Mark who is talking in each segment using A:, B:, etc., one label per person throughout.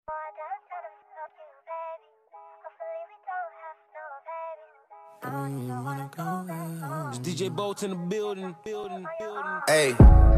A: It's DJ Bolt in the building.
B: Hey.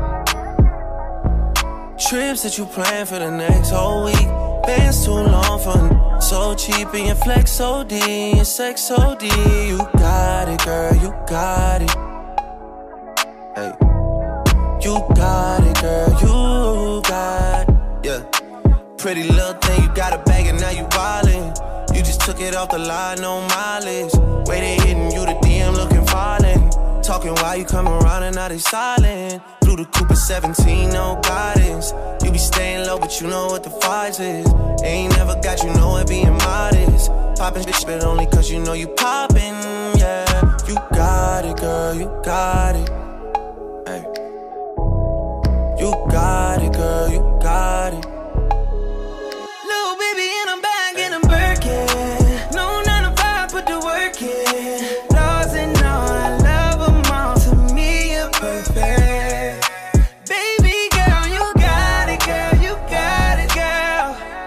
B: Trips that you plan for the next whole week. Bands too long for so cheap and your flex OD, your sex OD. You got it, girl, you got it. Hey. You got it, girl, you got it. Yeah. Pretty little thing, you got a bag and now you wildin'. You just took it off the line, no mileage. Way they hitting you, the DM looking violent. Talking while you come around and now they silent. Through the Cooper 17, no guidance. You be staying low, but you know what the fight is. Ain't never got you know it being modest. Poppin' bitch, but only cause you know you poppin', yeah. You got it, girl, you got it. Hey. You got it, girl, you got it.
C: Little baby, and I'm back in a Birkin. No 9 to 5, put the work in. Laws and all, I love them all. To me, you're perfect. Baby girl, you got it, girl. You got it, girl.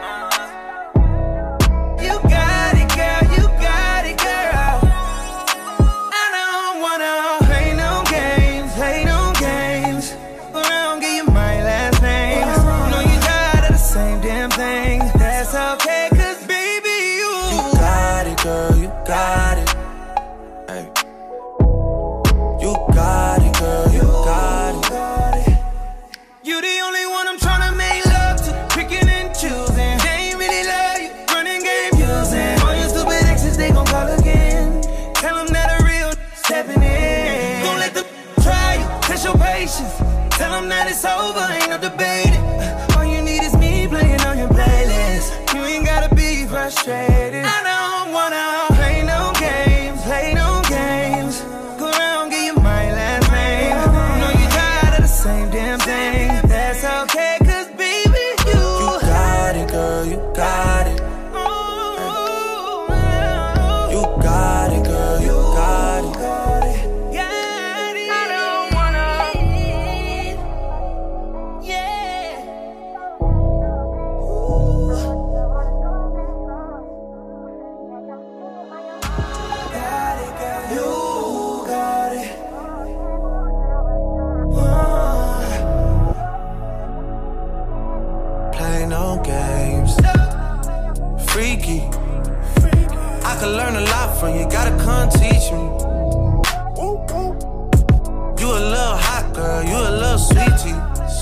C: You got it, girl. You got it, girl. I don't wanna play no games, play no games. Around, give you my last name. Know you tired of the same damn thing. That's okay, cause baby,
B: You got it, girl, you got it. Hey. You got it, girl, you got it.
C: you the only one I'm tryna make love to. Picking and choosing. They ain't really love you, running game using. All your stupid exes, they gon' call again. Tell them that a real stepping in. Don't let them try you, test your patience. Tell them that it's over, ain't no debating. All you need is me playing on your playlist. You ain't gotta be frustrated. I don't wanna play no games, play no games. Go around, give you my last name. Know you tired of the same damn thing. That's okay, cause baby,
B: You got it, girl, you got it. You got it, girl, you got it.
C: I don't wanna, yeah. Got it, girl, you got it.
B: Play no games. Freaky. I could learn a lot from you, gotta come teach me. You a little hot girl, you a little sweetie.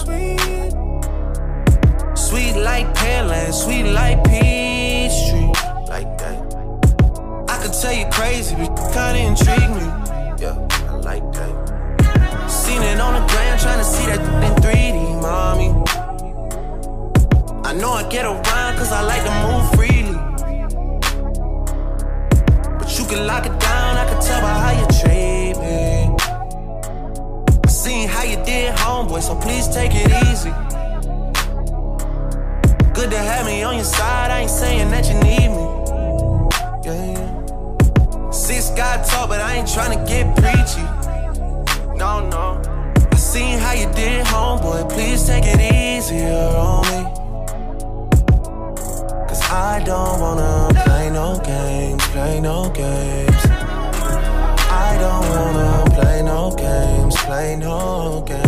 B: Sweet like Pearland, sweet like Peachtree. Like that. I could tell you crazy, but you kinda intrigue me. Yeah, I like that. Seen it on the gram, tryna see that in 3D, mommy. I know I get around cause I like to move freely. But you can lock it down, I can tell by how you treat me. I seen how you did, homeboy, so please take it easy. Good to have me on your side, I ain't saying that you need me. Yeah, yeah. 6 got tall, but I ain't tryna get preachy. No, no. I seen how you did, homeboy, please take it easier on me. Cause I don't wanna play no games, play no games. I don't wanna play no games, play no games.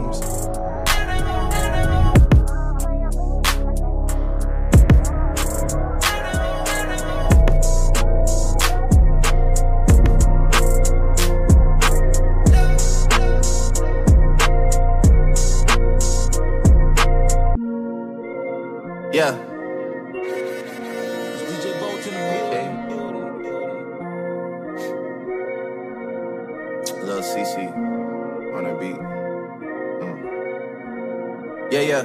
B: Yeah.
A: It's DJ Bolt in the building.
B: Lil CC on the beat. Yeah, yeah.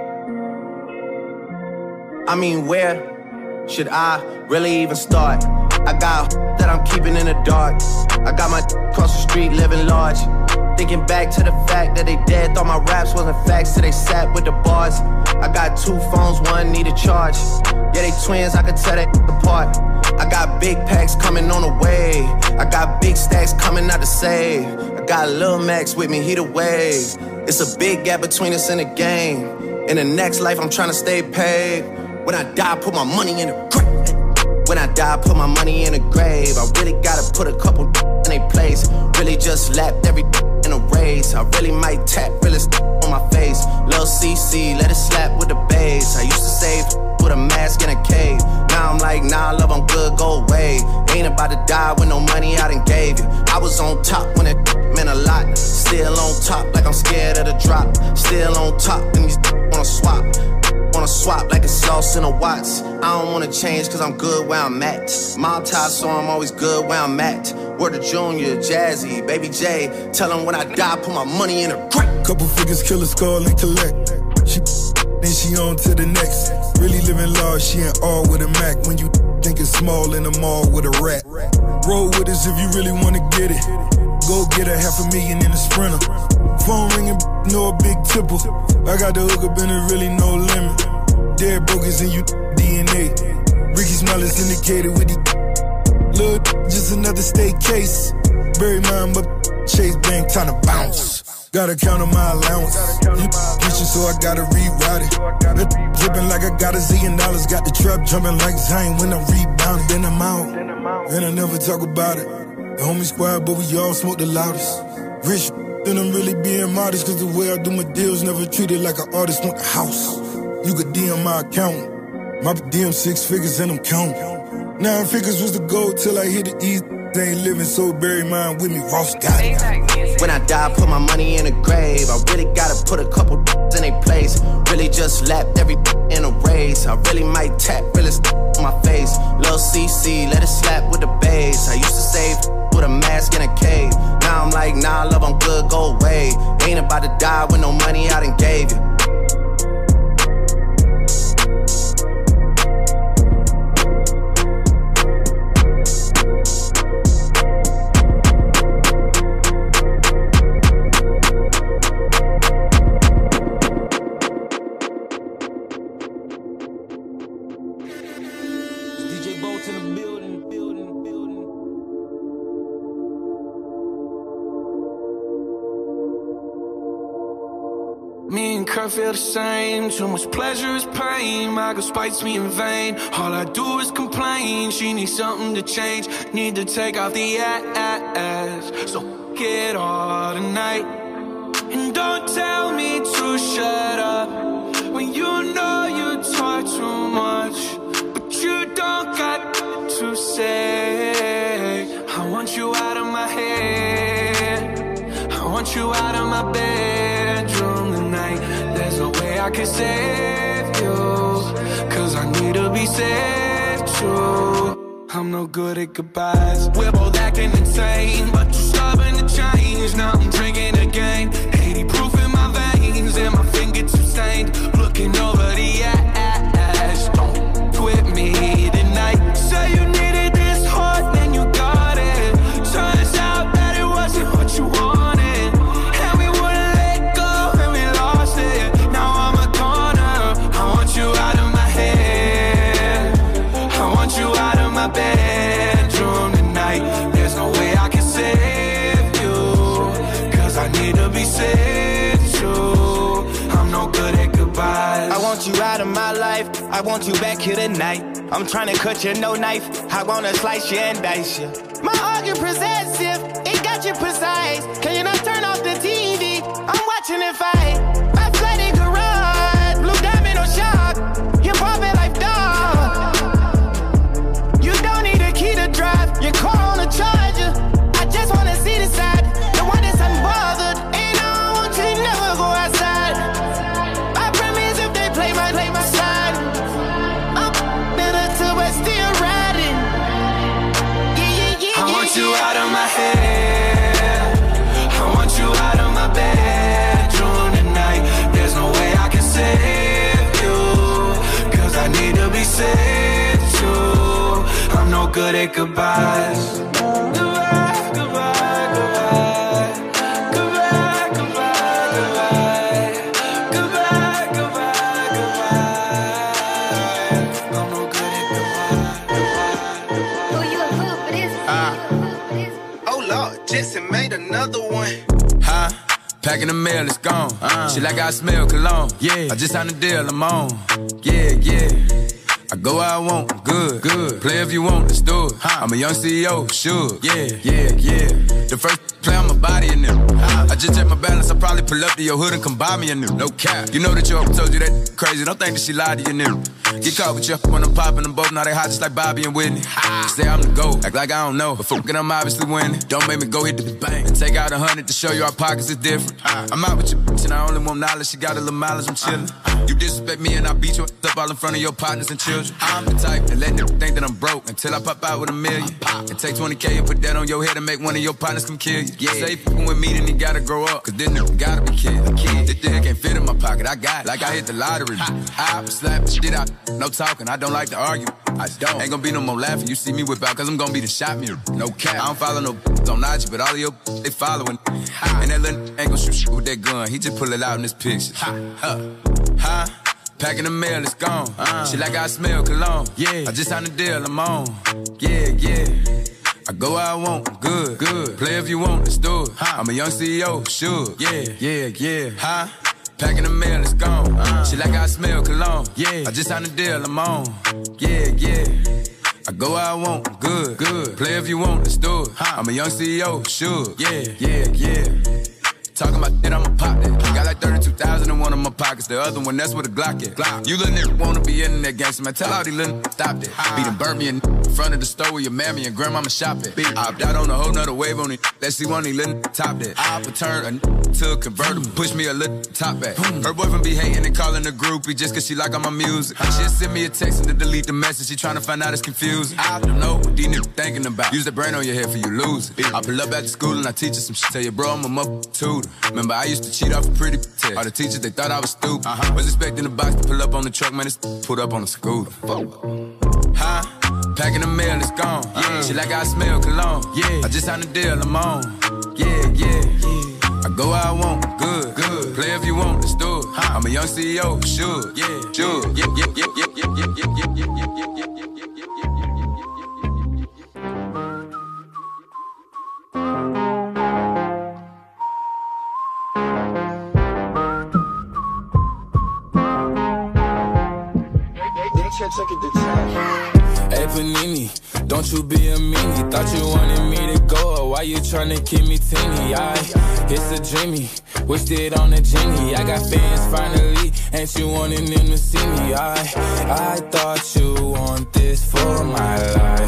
B: I mean, where should I really even start? I got that I'm keeping in the dark. I got my across the street living large. Thinking back to the fact that they dead. Thought my raps wasn't facts till they sat with the bars. I got 2 phones, one need a charge. Yeah, they twins, I could tell they apart. I got big packs coming on the way. I got big stacks coming out to save. I got Lil Max with me, he the wave. It's a big gap between us in the game. In the next life, I'm trying to stay paid. When I die, put my money in the grave. When I die, put my money in the grave. I really gotta put a couple in a place. Really just lapped every in a race. I really might tap realest on my face. Lil' CC, let it slap with the bass. I used to save with a mask in a cave. Now I'm like, nah, love, I'm good, go away. Ain't about to die with no money I done gave you. I was on top when it meant a lot. Still on top like I'm scared of the drop. Still on top and these wanna swap. Wanna swap like it's sauce in a Watts. I don't wanna change cause I'm good where I'm at. Mob tie, so I'm always good where I'm at. Word to Junior, Jazzy, Baby J. Tell them when I die, put my money in a grave.
D: Couple figures, kill a skull and collect. She then she on to the next. Really living large, she ain't all with a Mac. When you think it's small in the mall with a rat. Roll with us if you really wanna get it. Go get a $500,000 in a Sprinter. Phone ringing, no a big tipple. I got the hook up and it really no limit. Dead brokers in you DNA. Ricky Smiley's indicated with the look, just another state case. Bury mine, but Chase Bank time to bounce. Gotta count on my allowance. You kitchen, so I gotta reroute it. Dripping like I got $1 zillion. Got the trap jumping like Zion when I rebound. Then I'm out, and I never talk about it. The homie squad, but we all smoke the loudest. Rich, and I'm really being modest, cause the way I do my deals never treated like an artist want the house. You could DM my account. My DM 6 figures and I'm counting. 9 figures was the goal till I hit the east. They ain't living, so bury mine with me. Ross got it.
B: When I die, put my money in a grave. I really gotta put a couple in a place. Really just lapped every in a race. I really might tap realest on my face. Lil' CC, let it slap with the bass. I used to save with a mask in a cave. Now I'm like, nah, love, I'm good, go away. Ain't about to die with no money I done gave you.
C: Me and Kurt feel the same. Too much pleasure is pain. My girl spites me in vain. All I do is complain. She needs something to change. Need to take off the ass. So get all tonight. And don't tell me to shut up when you know you talk too much, but you don't got to say. I want you out of my head. I want you out of my bedroom tonight. There's no way I can save you, cause I need to be saved too. I'm no good at goodbyes. We're both acting insane, but you're stubborn to change. Now I'm drinking again. 80 proof in my veins and my fingertips stained. Looking over the ash. Don't quit me tonight. Say you needed this hard, then you got it. Turns out that it wasn't what you wanted, and we wouldn't let go, and we lost it. Now I'm a corner. I want you out of my head. I want you out of my bedroom tonight. There's no way I can save you, cause I need to be saved too. I'm no good at goodbyes.
E: I want you out of my life. I want you back here tonight. I'm trying to cut you, no knife. I wanna slice you and dice you. My argument possessive, it got you precise. Can you not turn off the TV? I'm watching it fight. My flooded garage, blue diamond or shark. You're popping like dog. You don't need a key to drive. Your car on a charger. I just wanna see the side, the one that's unbothered. And I don't want you to never go outside. I promise if they play my side, I'm better till we're still riding. Yeah.
C: I want you out of my head. I want you out of my bedroom tonight. There's no way I can save you, cause I need to be saved too. I'm no good at goodbyes. Goodbye, goodbye, goodbye. Goodbye, goodbye, goodbye. Goodbye, goodbye, goodbye. I'm no good at goodbye.
E: Oh Lord, Jesse made another one.
F: Huh? Packing the mail, it's gone. She like I smell cologne. Yeah. I just signed a deal, I'm on. Yeah. I go where I want, good. Play if you want, let's do it. I'm a young CEO, sure. Yeah. The first play on my body in them. I just check my balance, I probably pull up to your hood and come buy me a new. No cap. You know that your told you that crazy, don't think that she lied to you, nigga. Get caught with you when I'm popping them both, now they hot just like Bobby and Whitney. Say I'm the GOAT, act like I don't know, but fucking I'm obviously winning. Don't make me go hit the bank and take out 100 to show you our pockets is different. I'm out with your bitch and I only want knowledge, she got a little mileage, I'm chillin'. You disrespect me and I beat you up all in front of your partners and children. I'm the type that let them think that I'm broke until I pop out with $1 million. And take 20K and put that on your head and make one of your partners come kill you. Say fucking with me, then he gotta grow up, cause then nigga gotta be killed. This dick can't fit in my pocket, I got it, like I hit the lottery. I slap the shit out, no talking, I don't like to argue. I don't. Ain't gonna be no more laughing, you see me whip out, cause I'm gonna be the shot mirror. No cap, I don't follow no on IG, but all of your they following. And that little ain't gon' shoot shit with that gun, he just pull it out in his pictures. Packing the mail, it's gone. Shit like I smell cologne. I just signed a deal, I'm on. Yeah. I go where I want, good. Play if you want, let's do it. I'm a young CEO, sure. Yeah. Packing the mail, it's gone. Shit like I smell cologne. I just signed a deal, I'm on. Yeah. I go where I want, good. Play if you want, let's do it. I'm a young CEO, sure. Yeah. Talking about shit, I'ma pop that. Got like 32,000 in one of my pockets. The other one, that's where the Glock is. You little nigga wanna be in that gangster, man. Tell all these little stop that. Beat and burn me in front of the store where your mammy and grandmama shop at. I opt out on a whole nother wave on it. Let's see one of these little top that. I return to a convertible, push me a little top back. Her boyfriend be hating and calling the groupie just cause she like all my music. She'll send me a text and to delete the message. She tryna find out it's confusing. I don't know what these niggas thinking about. Use the brain on your head for you lose it. I pull up after school and I teach her some shit. Tell you, bro, I'm a mother tutor. Remember, I used to cheat off a pretty test. All the teachers, they thought I was stupid. Was expecting the box to pull up on the truck, man, it's put up on the scooter. Packing the mail, it's gone. Shit like I smell cologne. I just signed a deal, I'm on. I go where I want, good. Play if you want, let's do it. I'm a young CEO, sure.
G: Hey Panini, don't you be a meanie. Thought you wanted me to go, why you tryna keep me teeny? It's a dreamy, wished it on a genie. I got fans finally, ain't you wanting them to see me? I thought you want this for my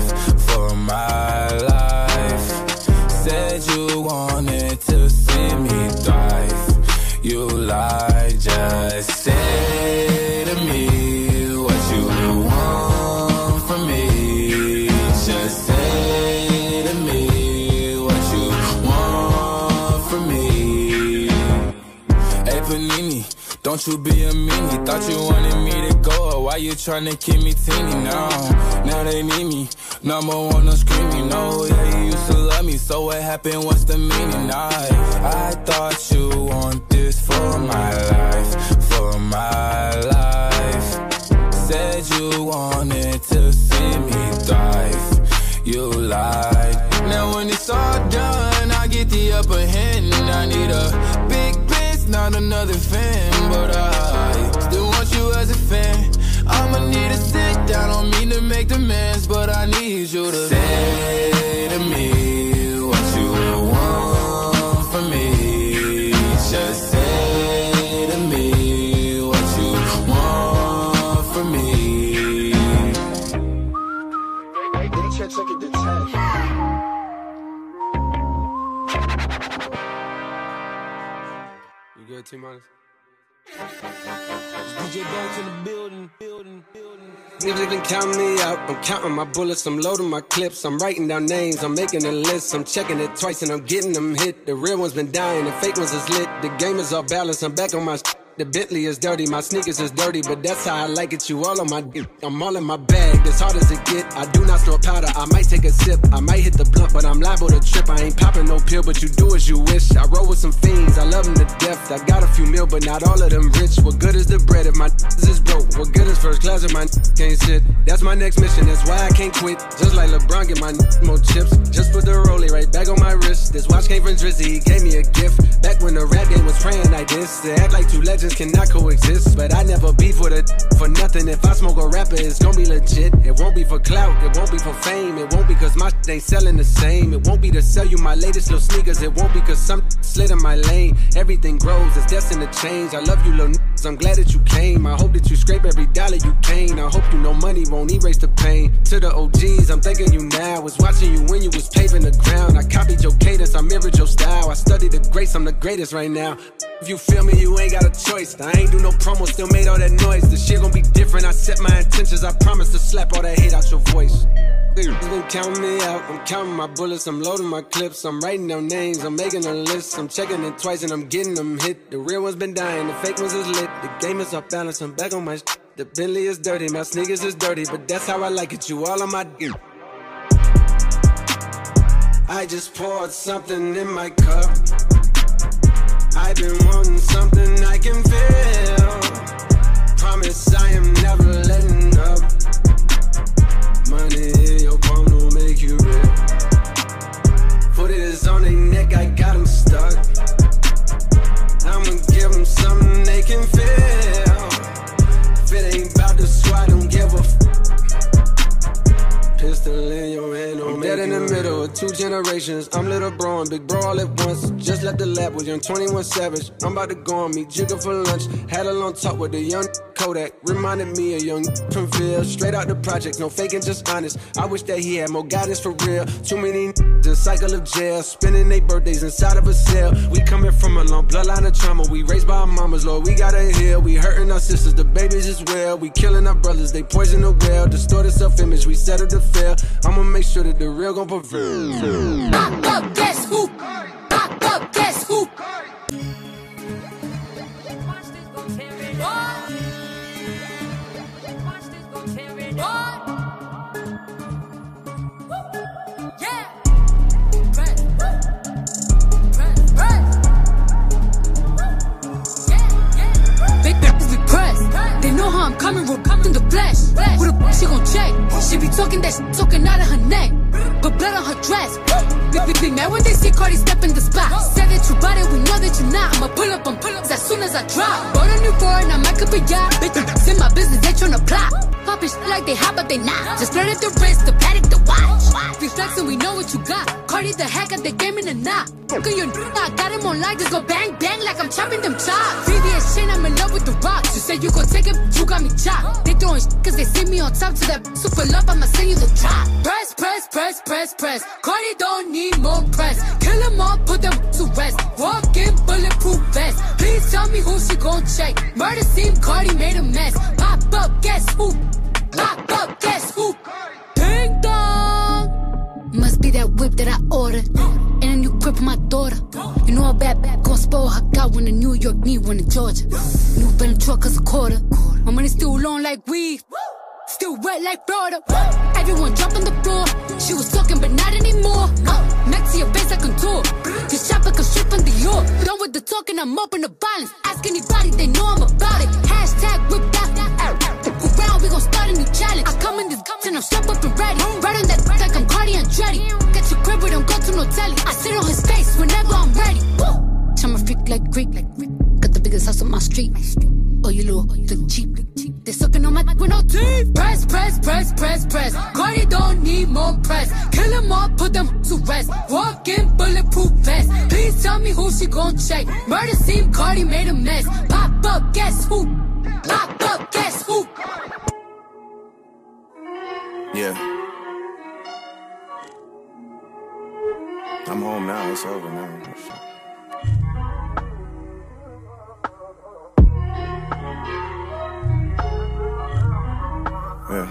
G: life. Said you wanted to see me thrive. You lied, just say to me what you want from me. Just say to me what you want from me. Hey Panini, don't you be a meanie. Thought you wanted me to go, why you tryna keep me teeny? Now they need me. Number one, I'm screaming. No, yeah, you used to love me, so what happened? What's the meaning? I thought you want this for my life. Said you wanted to see me thrive. You lied. Now when it's all done, I get the upper hand, and I need a big bitch, not another fan, but I still want you as a fan. I'ma need to sit down, don't mean to make demands, but I need you to say to me what you want from me. Just say to me what you want from me.
A: You good, T-Minus? DJ Bones in the building.
H: Niggas been counting me out. I'm counting my bullets, I'm loading my clips. I'm writing down names, I'm making a list. I'm checking it twice and I'm getting them hit. The real ones been dying, the fake ones is lit. The game is off balance, I'm back on my The Bentley is dirty, my sneakers is dirty, but that's how I like it, you all on my dick. I'm all in my bag, as hard as it get. I do not store powder, I might take a sip. I might hit the blunt, but I'm liable to trip. I ain't popping no pill, but you do as you wish. I roll with some fiends, I love them to death. I got a few mil, but not all of them rich. What good is the bread if my is broke? What good is first class if my can't sit? That's my next mission, that's why I can't quit. Just like LeBron, get my more chips. Just put the rollie right back on my wrist. This watch came from Drizzy, he gave me a gift. Back when the rap game was praying like this. To act like two legends legends cannot coexist. But I never beef with it for nothing. If I smoke a rapper, it's gon' be legit. It won't be for clout, it won't be for fame. It won't be cause my shit ain't selling the same. It won't be to sell you my latest little sneakers. It won't be cause some slid in my lane. Everything grows, it's destined to change. I love you little niggas, I'm glad that you came. I hope that you scrape every dollar you gain. I hope you know money won't erase the pain. To the OGs, I'm thanking you now. Was watching you when you was paving the ground. I copied your cadence, I mirrored your style. I studied the greats, I'm the greatest right now. If you feel me, you ain't got a choice. I ain't do no promo, still made all that noise. The shit gon' be different, I set my intentions. I promise to slap all that hate out your voice. They've been counting me out, I'm counting my bullets, I'm loading my clips, I'm writing down names, I'm making a list, I'm checking it twice and I'm getting them hit. The real ones been dying, the fake ones is lit, the game is off balance, I'm back on my shit. The Bentley is dirty, my sneakers is dirty, but that's how I like it, you all on my dick. I just poured something in my cup. I've been wanting something I can feel. Promise I am never letting up. Money in your palm will make you real. Foot is on their neck, I got them stuck. I'ma give them something they can feel. If it ain't about the squad, don't give a f. Pistol in your hand, I'm dead in the middle of two generations. I'm little bro and big bro all at once. Just left the lab with young 21 Savage. I'm about to go on meet Jigga for lunch. Had a long talk with the young Kodak. Reminded me of young from Phil. Straight out the project, no faking, just honest. I wish that he had more guidance for real. Too many the cycle of jail. Spending their birthdays inside of a cell. We coming from a long bloodline of trauma. We raised by our mamas, Lord, we gotta heal. We hurting our sisters, the babies as well. We killing our brothers, they poison the well. Distorted self-image, we settle to fail. I'ma make sure that the real gon' prevail.
I: Pop up, guess who? Pop up, guess who? They know how I'm coming, we're in the flesh. Who the she gon' check? She be talking that shit, talking out of her neck. But blood on her dress. Be mad when they see Cardi step in the spot. Said that you bought it, we know that you not. I'ma pull up on pull-ups as soon as I drop. Bought a new foreign, I might up a yacht. Bitch, in my business, they tryna plot. Poppin' shit like they hot, but they not. Just flirted the wrist, the paddock, the watch. We flexin', we know what you got. Cardi the hack at the game in the knot. Fuck your I got him on live, just go bang, bang like I'm chopping them chops. VVS shit, I'm in love with the rocks. You said you gon' take it, you got me chopped. They throwing shit cause they see me on top to that super love, I'ma send you the drop. Press, press, press, press, press. Cardi don't need more press. Kill them all, put them to rest. Walk in bulletproof vest. Please tell me who she gon' check. Murder scene, Cardi made a mess. Pop up, guess who? Pop up, guess who? Ding dong. Must be that whip that I ordered. And a new crib for my daughter. You know a bad gon' spoil her. Got one in New York, need one in Georgia. New Bentley truck cause a quarter. My money still long like weed. Still wet like Florida. Everyone jump on the floor. She was talking but not anymore. Next to your face I contour. This chopper come straight from the York. Done with the talking, I'm open to violence. Ask anybody, they know I'm about it. Hashtag whip that. Around, we gon' start a new challenge. I come in this and I'm strapped up and ready. Right on that like I'm Cardi Andretti. Get your crib, we don't go to no telly. I sit on his face whenever I'm ready. I'm a freak like Greek. Got the biggest house on my street. Oh, you look cheap. They sucking on my with no teeth. Press, press, press, press, press. Cardi don't need more press. Kill them all, put them to rest. Walk in bulletproof vest. Please tell me who she gon' check. Murder scene, Cardi made a mess. Pop up, guess who? Pop up, guess who?
J: Yeah. I'm home now, it's over now. Yeah.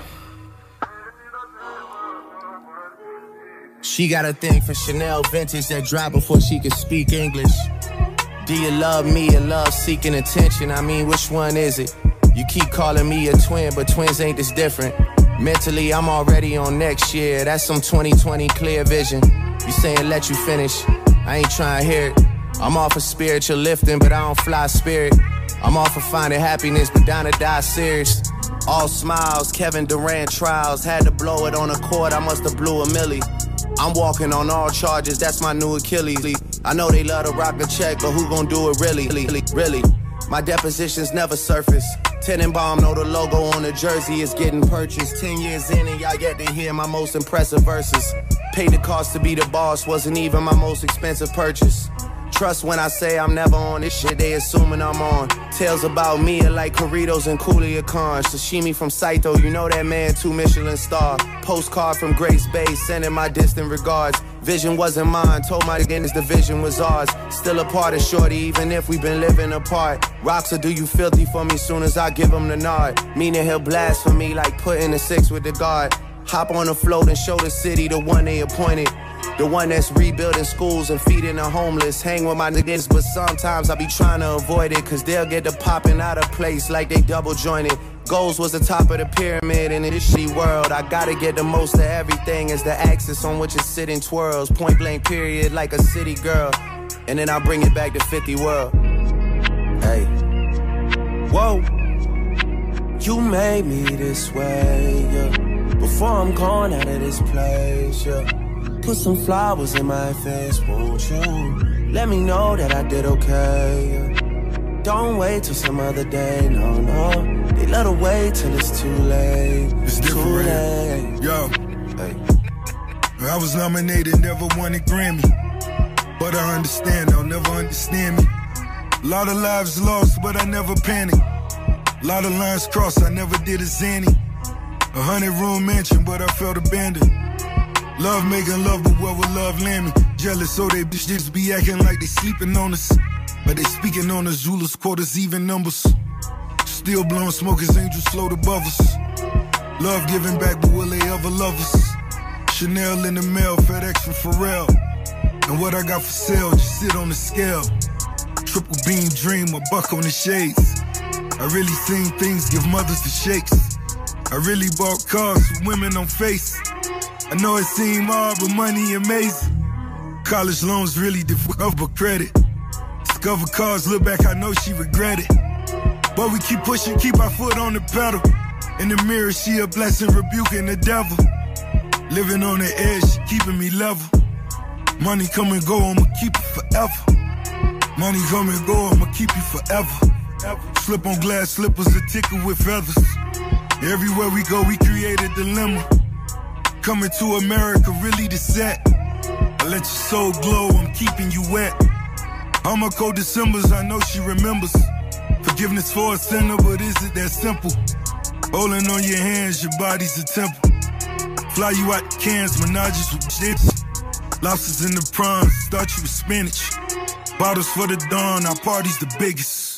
E: She got a thing for Chanel vintage that dropped before she could speak English. Do you love me or love seeking attention? I mean, which one is it? You keep calling me a twin, but twins ain't this different. Mentally, I'm already on next year. That's some 2020 clear vision. You saying let you finish, I ain't trying to hear it. I'm all for spiritual lifting, but I don't fly spirit. I'm all for finding happiness, but down to die serious. All smiles, Kevin Durant trials. Had to blow it on a court, I must have blew a milli. I'm walking on all charges, that's my new Achilles. I know they love to rock a check, but who gon' do it really? My depositions never surface. Tenenbaum know the logo on the jersey is getting purchased. 10 years in and y'all get to hear my most impressive verses. Paid the cost to be the boss, wasn't even my most expensive purchase. Trust when I say I'm never on this shit, they assuming I'm on. Tales about me are like Corritos and Culiacan. Sashimi from Saito, you know that man, 2 Michelin star. Postcard from Grace Bay, sending my distant regards. Vision wasn't mine, told my again the vision was ours. Still a part of shorty, even if we've been living apart. Rocks will do you filthy for me soon as I give him the nod. Meaning he'll blast for me like putting a 6 with the guard. Hop on the float and show the city the one they appointed. The one that's rebuilding schools and feeding the homeless. Hang with my niggas, but sometimes I be trying to avoid it, cause they'll get to popping out of place like they double jointed. Goals was the top of the pyramid in this shitty world. I gotta get the most of everything as the axis on which it's sitting twirls. Point blank period like a city girl. And then I bring it back to 50 world. Hey. Whoa. You made me this way, yeah. Before I'm gone out of this place, yeah. Put some flowers in my face, won't you? Let me know that I did okay, yeah. Don't wait till some other day, no, no. They let her wait till it's too late.
D: It's different.
E: Too late.
D: Yo.
E: Hey.
D: I was nominated, never won a Grammy. But I understand, they'll never understand me. A lot of lives lost, but I never panicked. A lot of lines crossed, I never did a zany. 100-room mansion, but I felt abandoned. Love making love, but where will love land me? Jealous, so they bitches be acting like they sleeping on us. But they speaking on us, Zulus, quarters, even numbers. Still blowing smoke as angels float above us. Love giving back, but will they ever love us? Chanel in the mail, FedEx from Pharrell. And what I got for sale, just sit on the scale. Triple beam dream, a buck on the shades. I really seen things give mothers the shakes. I really bought cars with women on face. I know it seemed hard, but money amazing. College loans really discover credit. Discover cars, look back, I know she regret it. But we keep pushing, keep our foot on the pedal. In the mirror, she a blessing, rebuking the devil. Living on the edge, she keeping me level. Money come and go, I'ma keep it forever. Money come and go, I'ma keep you forever. Slip on glass slippers, a tickle with feathers. Everywhere we go, we create a dilemma. Coming to America, really the set. I let your soul glow, I'm keeping you wet. All my cold Decembers, I know she remembers. Forgiveness for a sinner, but is it that simple? Holding on your hands, your body's a temple. Fly you out the cans, menages with chips. Lobsters in the prawns, start you with spinach. Bottles for the dawn, our party's the biggest.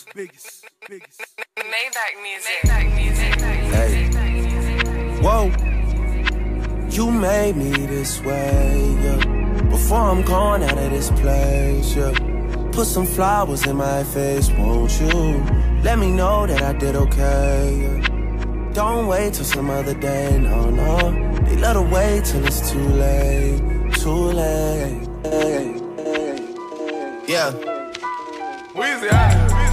K: Maybach music.
E: Hey. Whoa. You made me this way, yeah. Before I'm gone out of this place, yeah. Put some flowers in my face, won't you? Let me know that I did okay, yeah. Don't wait till some other day, no, no. They let her wait till it's too late, too late. Yeah.
F: Weezy out here.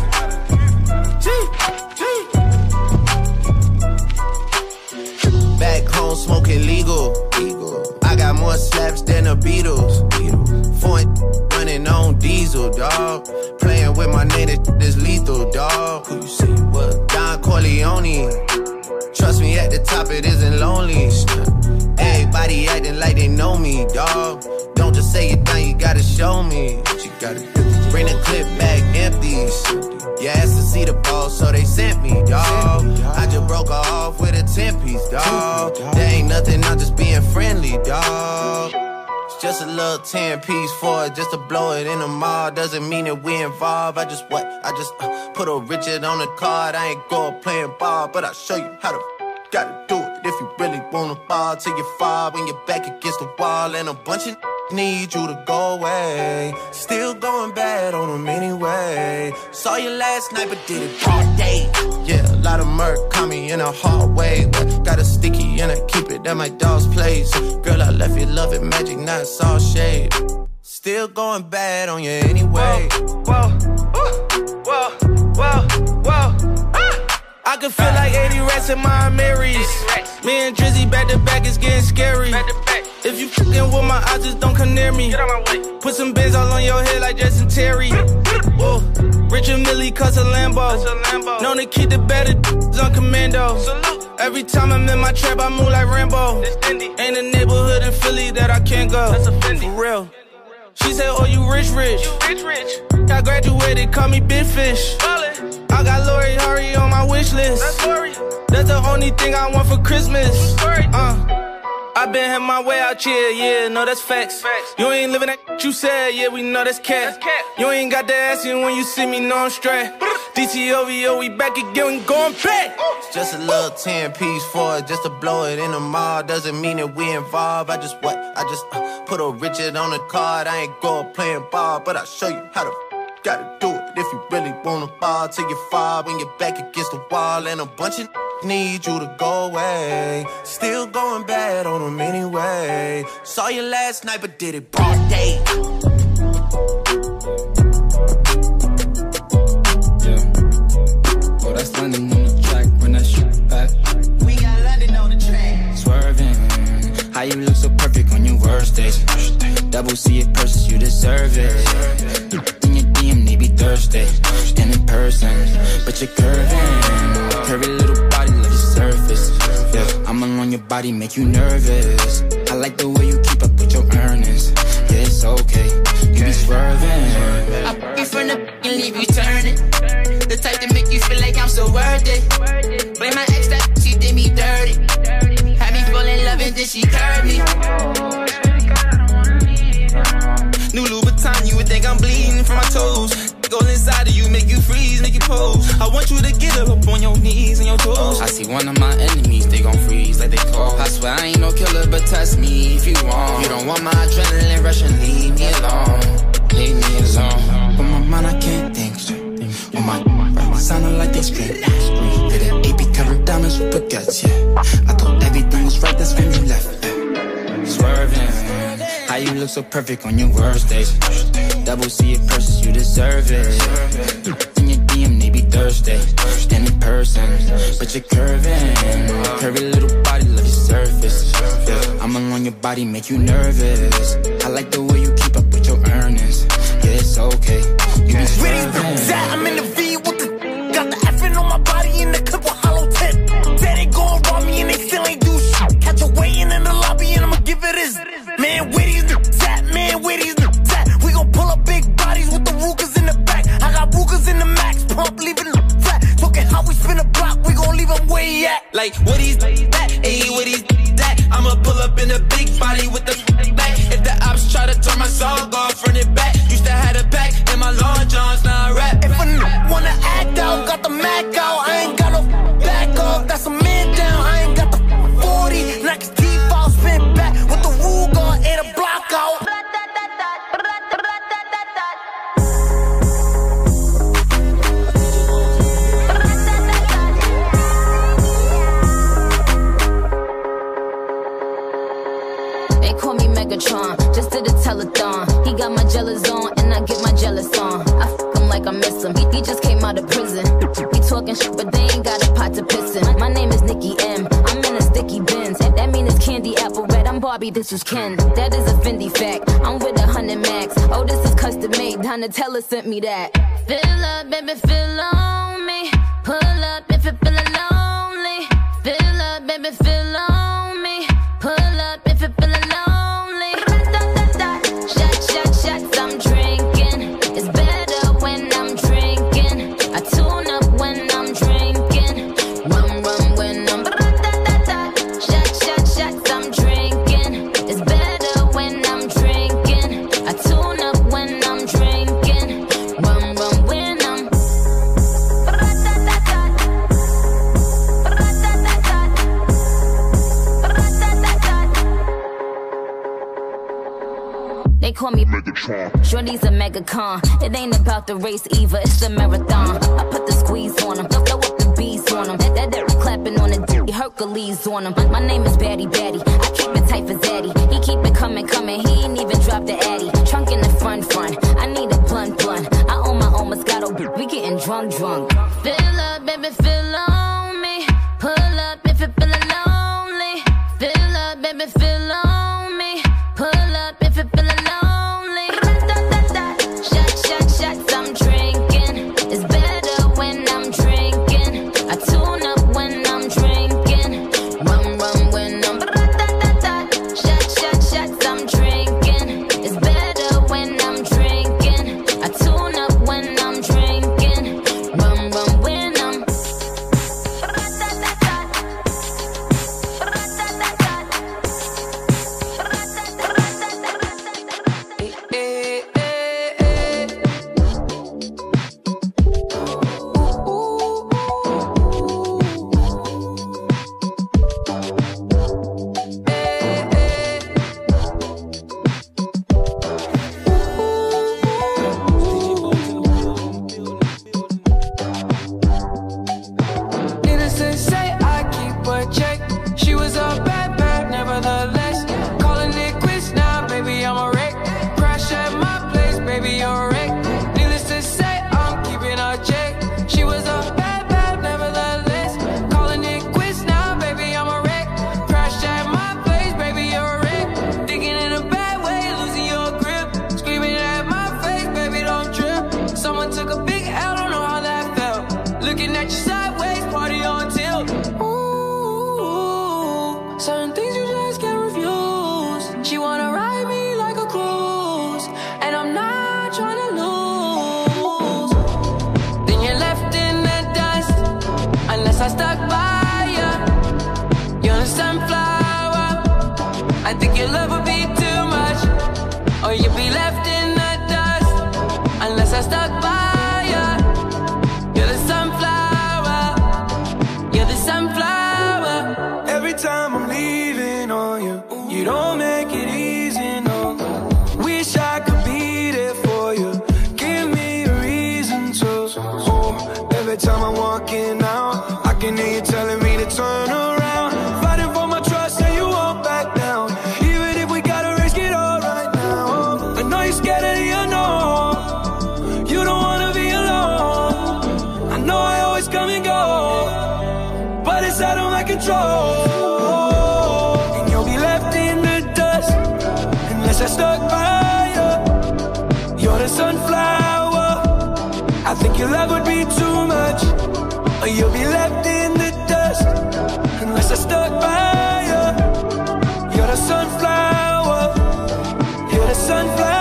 E: Back home smoking legal. I got more slaps than the Beatles. Foreign running on diesel, dog. Playing with my name, this lethal, dog. Who you say you was? Don Corleone. Trust me, at the top it isn't lonely. Everybody acting like they know me, dog. Don't just say it down, you gotta show me. You gotta bring the clip back empties. You asked to see the ball, so they sent me, dawg. I just broke her off with a 10-piece, dawg. There ain't nothing, I'm just being friendly, dawg. It's just a little 10-piece for it, just to blow it in the mall. Doesn't mean that we involved. I just put a Richard on the card. I ain't going playing ball, but I'll show you how to gotta do it. If you really wanna ball till you fall when you're back against the wall, and a bunch of need you to go away. Still going bad on them anyway. Saw you last night but did it all day. Yeah, a lot of murk caught me in a hard way. Got a sticky and I keep it at my dog's place. Girl, I left you love it magic, not it's all shade. Still going bad on you anyway.
C: Whoa, whoa, whoa, whoa. I can feel like 80 rats in my Marys. Me and Drizzy back to back, it's getting scary.
E: If you fucking with my eyes, just don't come near me. Get out my way. Put some bands all on your head like Jason Terry. Whoa. Richard Millie cuss a Lambo. Known to keep the better on commando. Salute. Every time I'm in my trap, I move like Rambo. Ain't a neighborhood in Philly that I can't go. That's a Fendi. For real. She said, oh, you rich. I graduated, call me Big Fish. I got Lori Harvey on my wish list. That's the only thing I want for Christmas. I been had my way out here, yeah, no, that's facts. You ain't living that you said, yeah, we know that's cat. You ain't got to ask you when you see me, no, I'm straight. DTOVO, we back again, we going back.
B: Just a little 10-piece for it, just to blow it in the mall. Doesn't mean that we involved. I just put a Richard on the card. I ain't go playing ball, but I'll show you how to gotta do it. If you really wanna fall till you fall when you're back against the wall, and a bunch of need you to go away. Still going bad on them anyway. Saw you last night, but did it broad day.
G: Yeah. Oh, that's London on the track when that shit back.
E: We got London on the track.
G: Swerving. How you look so perfect on your worst days. Double C it purses, you deserve it. In your DM, they be thirsty. And in person, but you're curving. Curvy little body, love your surface. Yeah, I'm alone your body, make you nervous. I like the way you keep up with your earnings. Yeah, it's okay, you be swerving.
K: I put you from the and leave you turning. The type to make you feel like I'm so worth it. Blame my ex that she did me dirty. Had me fall in love and then she curved me.
E: New Louboutin, you would think I'm bleeding from my toes. Go inside of you, make you freeze, make you pose. I want you to get up on your knees and your toes.
G: I see one of my enemies, they gon' freeze like they cold. I swear I ain't no killer, but test me if you want. You don't want my adrenaline rush and leave me alone. Leave me alone. On my mind, I can't think straight. On my right, sounding like they scream. Did an AP covered diamonds with baguettes, yeah. I thought everything was right, that's when you left. Swerving. How you look so perfect on your worst days. Double C it purses, you deserve it. In your DM, they be thirsty. And in person, but you're curving. Curvy little body, love your surface. Yeah, I'm alone your body, make you nervous. I like the way you keep up with your earnings. Yeah, it's okay, you be swerving.
C: I'm in the V with the got the effing on my body in the clip with hollow tip. Said they gon' rob me and they still ain't do shit. Catch a weighing in the lobby and I'ma give it his. Man, where these at? Man, where these at? We gon' pull up big bodies with the Rugers in the back. I got Rugers in the max pump, leaving them flat. Talking how we spin a block, we gon' leave them way at.
E: Like, what these that? Ayy, what these that? I'ma pull up in a big body with the back. If the ops try to turn my song off, run it back. Used to have a pack in my long johns, now I rap.
C: If a wanna act out, got the Mac out. I ain't got no back off, that's a man down. I ain't got the 40, knock his teeth out, spin back with the Ruger and a block out.
I: They call me Megatron, just did a telethon. He got my jealous on, and I get my jealous on. I fuck him like I miss him. He just came out of prison. We talking shit, but they ain't got a pot to piss in. My name is Nicki M. I'm in a sticky Benz. That mean it's candy apple red. I'm Barbie, this is Ken. That is a Fendi fact. I'm with 100 max. Oh, this is custom made. Donatella sent me that. Fill up, baby, fill on me. Pull up if you feelin' lonely. Fill up, baby, fill on me. Pull up if you feelin' lonely. Shots, I'm drinking. It's better when I'm drinking. I tune up when I'm drinking. Rum when I'm shots, I'm drinking. It's better when I'm drinking. I tune up when I'm drinking. Rum when I'm They call me Megatron. Shorty's a megacon. It ain't about the race either, it's a marathon. I put the squeeze on him, throw up the beats on him. That clapping on the D, Hercules on him. My name is Batty. I keep it tight for Zaddy. He keep it coming. He ain't even dropped the Addy. Trunk in the front. I need a blunt. I own my own Moscato, we getting drunk. Fill up, baby, fill on me. Pull up if you're feeling lonely. Fill up, baby, fill on me.
B: Certain things you just can't refuse. She wanna ride me like a cruise, and I'm not trying to lose. Then you're left in the dust, unless I stuck by you. You're a sunflower. I think your love would be too much, or you'd be left in the dust, unless I stuck by you. You're the sunflower. You're the sunflower.
C: Every time I'm leaving on you, you don't make it easy, no. Wish I could be there for you. Give me a reason to. Oh, every time I'm walking out, I can hear you telling me to turn around. Fighting for my trust and you won't back down. Even if we gotta risk it all right now. I know you're scared of the unknown. You don't wanna be alone. I know I always come and go, but it's out of my control. And you'll be left in the dust, unless I stuck by you. You're the sunflower. I think your love would be too much, or you'll be left in the dust, unless I stuck by you. You're the sunflower. You're the sunflower.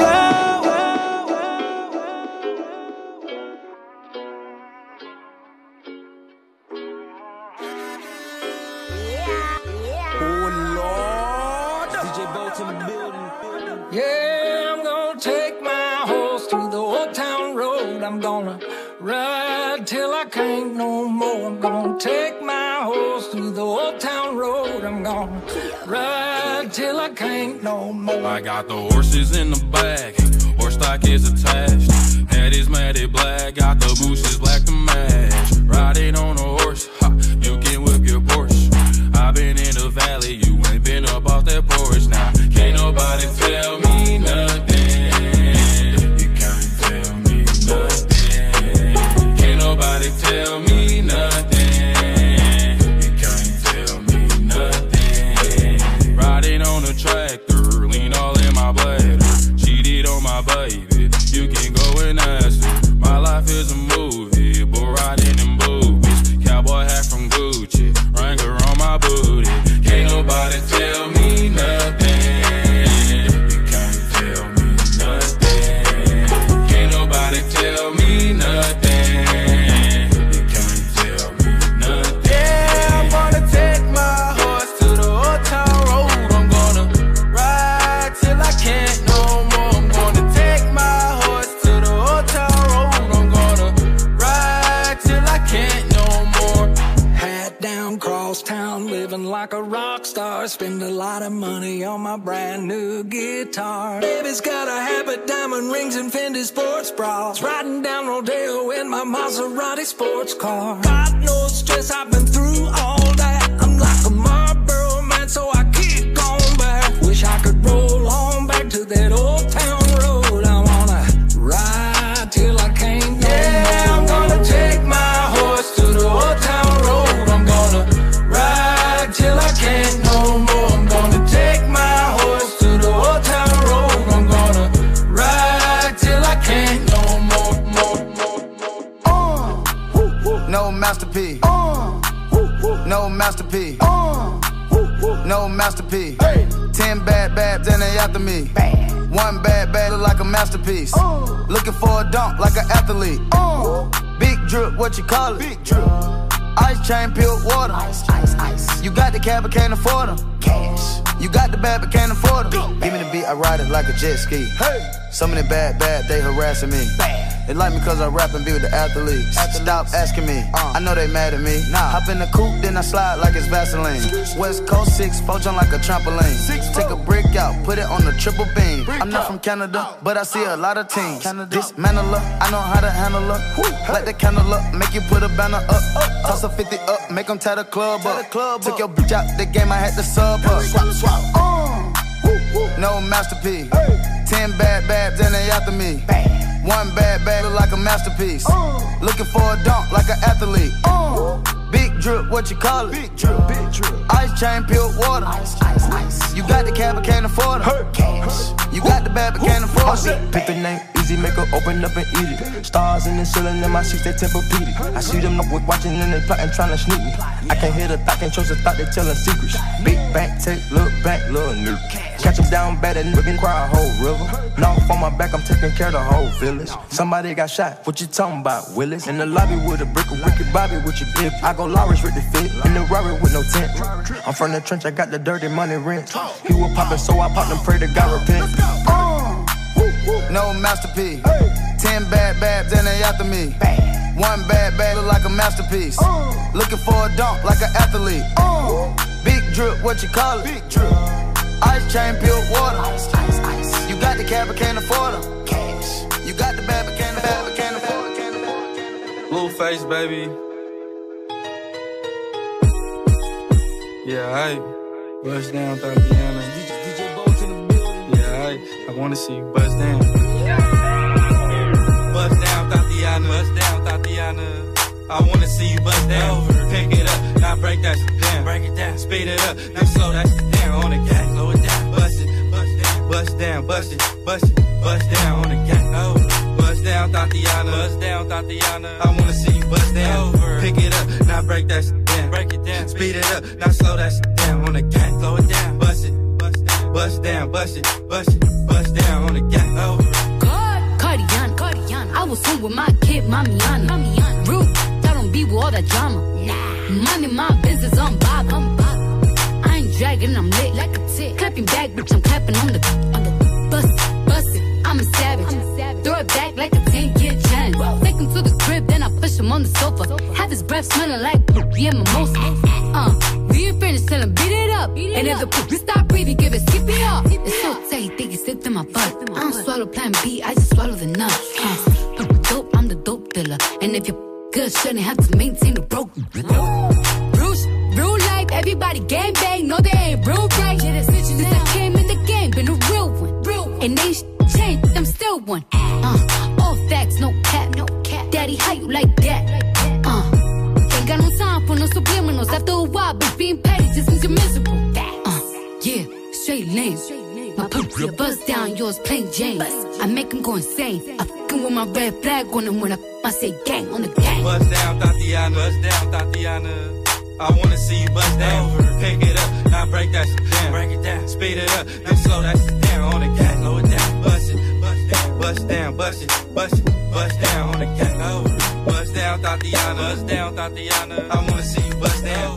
L: Yeah, I'm gonna take my horse through the old town road. I'm gonna ride till I can't no more. I'm gonna take my horse through the old town road. I'm gonna ride till I can't no more.
G: I got the horses in the back, horse stock is attached. Head is matted black, got the bushes black to match. Riding on a horse, ha, you can whip your Porsche. I've been in the valley, you ain't been up off that porch. Now, can't nobody tell me nothing. You can't tell me nothing. Can't nobody tell me nothing. You can't tell me nothing. Riding on a tractor, lean all in my bladder. Cheated on my baby, you can go and ask her. My life is a movie, but riding in boobies. Cowboy hat from Gucci, Wrangler on my booty. Can't nobody tell me nothing. You can't tell me nothing. Can't nobody tell me nothing. You can't tell me nothing.
C: Yeah, I'm gonna take my horse to the old town road. I'm gonna ride till I can't no more. I'm gonna take my horse to the old town road. I'm gonna ride till I can't no more.
L: Hat down, cross town, living like a rock star. Spend a lot of money on my brand new guitar. Baby's got a habit, diamond rings and Fendi sports bras. Riding down Rodeo in my Maserati sports car. Got no stress, I've been through all that. I'm like a Marlboro man, so I keep going back. Wish I could roll on back to that old town road. I wanna ride till I can't no
C: Yeah, I'm gonna take my horse to the old town road. I'm gonna ride till I can't no more. I'm gonna take my horse to the old town road. I'm gonna ride till I can't no more.
E: No masterpiece. No masterpiece. No masterpiece. 10 bad babs and they after me. One bad bag look like a masterpiece. Looking for a dunk like an athlete. Big drip, what you call it? Big drip. Ice chain, peeled water. Ice. You got the cab, but can't afford them. Cash. You got the bad, but can't afford them. Give me the beat, I ride it like a jet ski. Hey. Some of the bad, they harassing me. They like me cause I rap and be with the athletes. Stop asking me, I know they mad at me. Hop in the coupe, then I slide like it's Vaseline. West Coast 6'4", jump like a trampoline. Take a brick out, put it on the triple beam. I'm not from Canada, but I see a lot of teams. Dismantle her, I know how to handle her. Light the candle up, make you put a banner up. Toss a 50 up, make them tie the club up. Took your bitch out the game, I had to sub her. Swap. No masterpiece. 10 bad babs and they after me. One bad bag look like a masterpiece. Looking for a dunk like an athlete. Big drip, what you call it? Big drip. Ice chain, peeled water. Ice. You got the cab, but can't afford it. Cash. You got the bad, but can't afford it.
M: Pick the name, easy easy, make her open up and eat it. Stars in the ceiling in my seats, they Tempur-Pedic. I see them watching and they plotting, trying to sneak me. I can't hear the thought, can't trust the thought, they telling secrets. Big back, take, look back, little nigga. Catch him down bad and nigga cry a whole river. Now on my back, I'm taking care of the whole village. Somebody got shot, what you talking about, Willis? In the lobby with a brick of wicked Bobby with your bib. I go Lawrence with the fit, in the Rari with no tent. I'm from the trench, I got the dirty money rent. He was poppin', so I popped and pray to God repent.
N: No masterpiece. 10 bad babs and they after me. One bad bag look like a masterpiece. Looking for a dunk like an athlete. Big drip, what you call it? Big drip. Ice chain, pure water. Ice. You got the cab, but can't afford them. Cash. You got the bad, but can't afford them.
O: Blueface, baby. Yeah, hey. Bust down, Tatiana. DJ Bolt in the building. Yeah, hey. I wanna see you bust down. Bust down, Tatiana. Bust down, Tatiana. I wanna see you bust down. Pick it up, now break that shit down. Break it down, speed it up, now slow that shit down on the gas. Slow it down, bust it, bust down, bust it, bust it, bust down on the gas. Bust down, Tatiana. Bust down, Tatiana. I wanna see you bust down. Pick it up, now break that shit down. Break it down, speed it up, now slow that shit down on the gas. Slow it down, bust it, bust down, bust it, bust down on the gas.
I: Cardiana, I was home with my kid, Mamiana. Rude, I don't be with all that drama. Money, my business, I'm Bob. I ain't dragging, I'm lit like a tick. Clapping back, bitch, I'm clapping on the bust it. I'm a savage. Throw it back like a 10-year challenge. Take him to the crib, then I push him on the sofa. Have his breath smelling like yeah, mimosa. We ain't finished, tell him beat it up. And if the poop stop breathing, give it, skip it up. It's so tight, think it's slipped in my butt. I don't swallow plan B, I just swallow the nut. Dope, I'm the dope dealer. And if you're good, shouldn't have to maintain the broke. Bruce, real life, everybody gang bang, no they ain't real right. Since I came in the game, been a real one. And they changed, I'm still one. All facts, no cap. Daddy, how you like that? Ain't got no time for no subliminals. After a while, but being petty just means you're miserable. Yeah, straight lane. My purple bust down, yours plain Jane. I make him go insane. I fucking with my red flag on him when I say gang on the gang.
O: Bust down, Tatiana. Bust down, Tatiana. I wanna see you bust down. Pick it up, now break that shit down. Break it down, speed it up, then slow that shit down on the gas. Slow it down, bust down, bust down on the gas. Bust down, Tatiana. Bust down, Tatiana. I wanna see you bust down.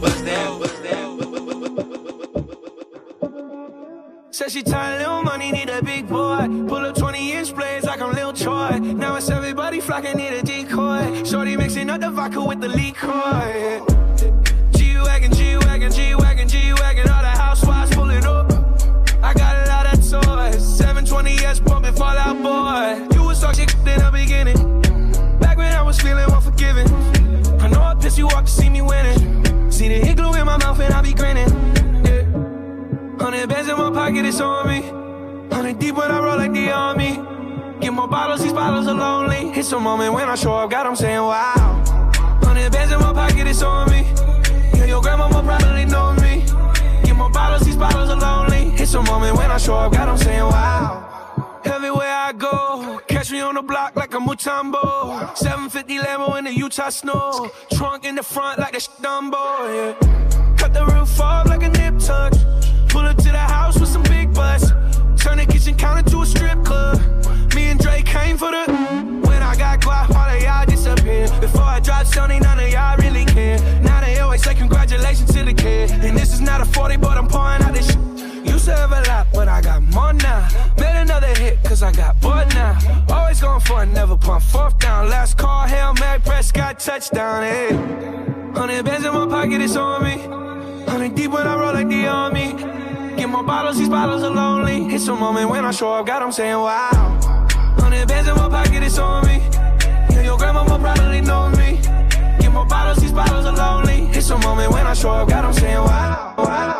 C: Said she tired, little money, need a big boy. Pull up 20-inch blades like I'm Lil Troy. Now it's everybody flocking, need a decoy. Shorty mixing up the vodka with the liquor. G-Wagon, G-Wagon, G-Wagon, G-Wagon. All the housewives pulling up. I got a lot of toys. 720S pumping Fallout Boy. You was talk shit in the beginning. Back when I was feeling unforgiving. I know I pissed you off to see me winning. See the hit glue in my mouth and I be grinning. 100 bands in my pocket, it's on me. 100 deep when I roll like the army. Get more bottles, these bottles are lonely. It's a moment when I show up, God, I'm saying wow. 100 bands in my pocket, it's on me. Yeah, your grandma will probably know me. Get more bottles, these bottles are lonely. It's a moment when I show up, God, I'm saying wow. Everywhere I go, catch me on the block like a Mutombo. 750 Lambo in the Utah snow. Trunk in the front like the Dumbo, yeah. Cut the roof off like a nip tuck. Pull up to the house with some big butts. Turn the kitchen counter to a strip club. Me and Drake came for the. When I got guap, all of y'all disappear. Before I dropped Sony, none of y'all really care. Now they always say congratulations to the kid. And this is not a 40, but I'm pouring out this shit. Used to have a lot, but I got more now. Made another hit, cause I got bored now. Always going for it, never pump fourth down. Last call, Hail Mary, Prescott, touchdown, hey. 100 bands in my pocket, it's on me. 100 deep when I roll like the army. Get more bottles, these bottles are lonely. It's a moment when I show up, God, I'm saying wow. 100 bands in my pocket, it's on me. Yeah, your grandma will probably know me. Get more bottles, these bottles are lonely. It's a moment when I show up, God, I'm saying wow.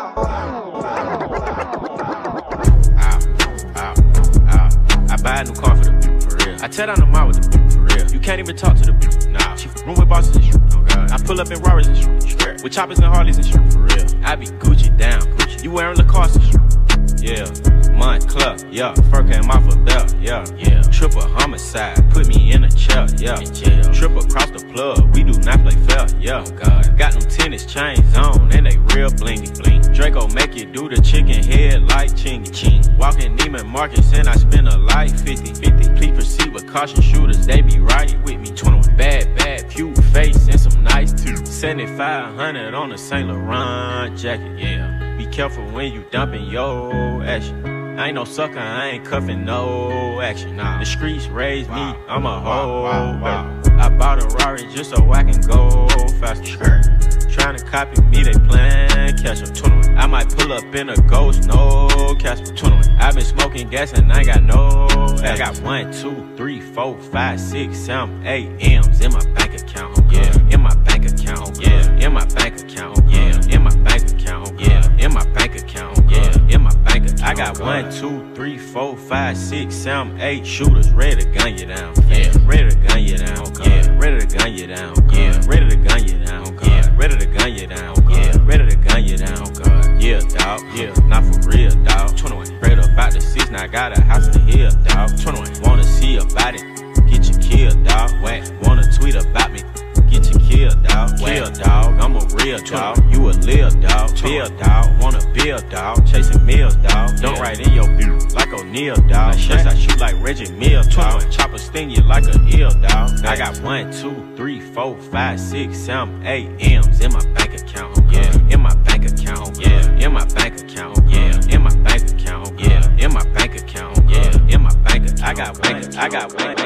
P: I buy a new car for the people, for real. I tear down the mall with the people, for real. You can't even talk to the people, nah. She room with bosses and shit. I pull up in Rarers and shit. With choppers and Harleys and shit, for real. I be Gucci down, Gucci. You wearing Lacoste and shit. Yeah, Montclair. club, yeah. Fur came off a belt, yeah. Triple homicide, put me in a chair, yeah. Triple across the plug, we do not play fair, yeah. Got them tennis chains on, and they real blingy bling. Draco make you do the chicken head like chingy ching. Walking Neiman Marcus and I spend a life 50-50. Please proceed with caution, shooters, they be right with me. 21 bad, cute face and some nice teeth. 7500 on a Saint Laurent jacket, yeah. Be careful when you dumping your action. I ain't no sucker, I ain't cuffing no action. Nah. The streets raised me, I'm a hoe. I bought a Rari just so I can go faster. Trying to copy me, they plan catch up. 21. I might pull up in a ghost, no Casper. 21. I been smoking gas and I ain't got no action. I got 1, 2, 3, 4, 5, 6, 7, 8 M's in my bank account. Yeah, in my bank account. Yeah, in my bank account. Yeah, in my bank account. Yeah, in my bank account. Yeah, in my bank account. I got 1, 2, 3, 4, 5, 6, 7, 8 shooters ready to gun you down. Yeah, ready to gun you down. Yeah, ready to gun you down. Yeah, ready to gun you down. Yeah, ready to gun you down. Yeah, ready to gun you down. Yeah, dog. Yeah, not for real, dog. 21. Straight up out the 6, now I got a house in the hill, dog. 21. Wanna see about it? Get you killed, dog. Wanna tweet about me? Get you killed, dog. Kill, dog. I'm a real dog. You a lil dog. Build, dog. Wanna build, dog. Chasing meals, dog. Don't write in your beat like O'Neal, dog. Shots I shoot like Reggie Mills, dog. Chopper sting you like a eel, dog. I got 1, 2, 3, 4, 5, 6, 7, 8 M's in my bank account. Yeah, in my bank account. Yeah, in my bank account. Yeah, in my bank account. Yeah, in my bank account. Yeah, in my bank account. I got one.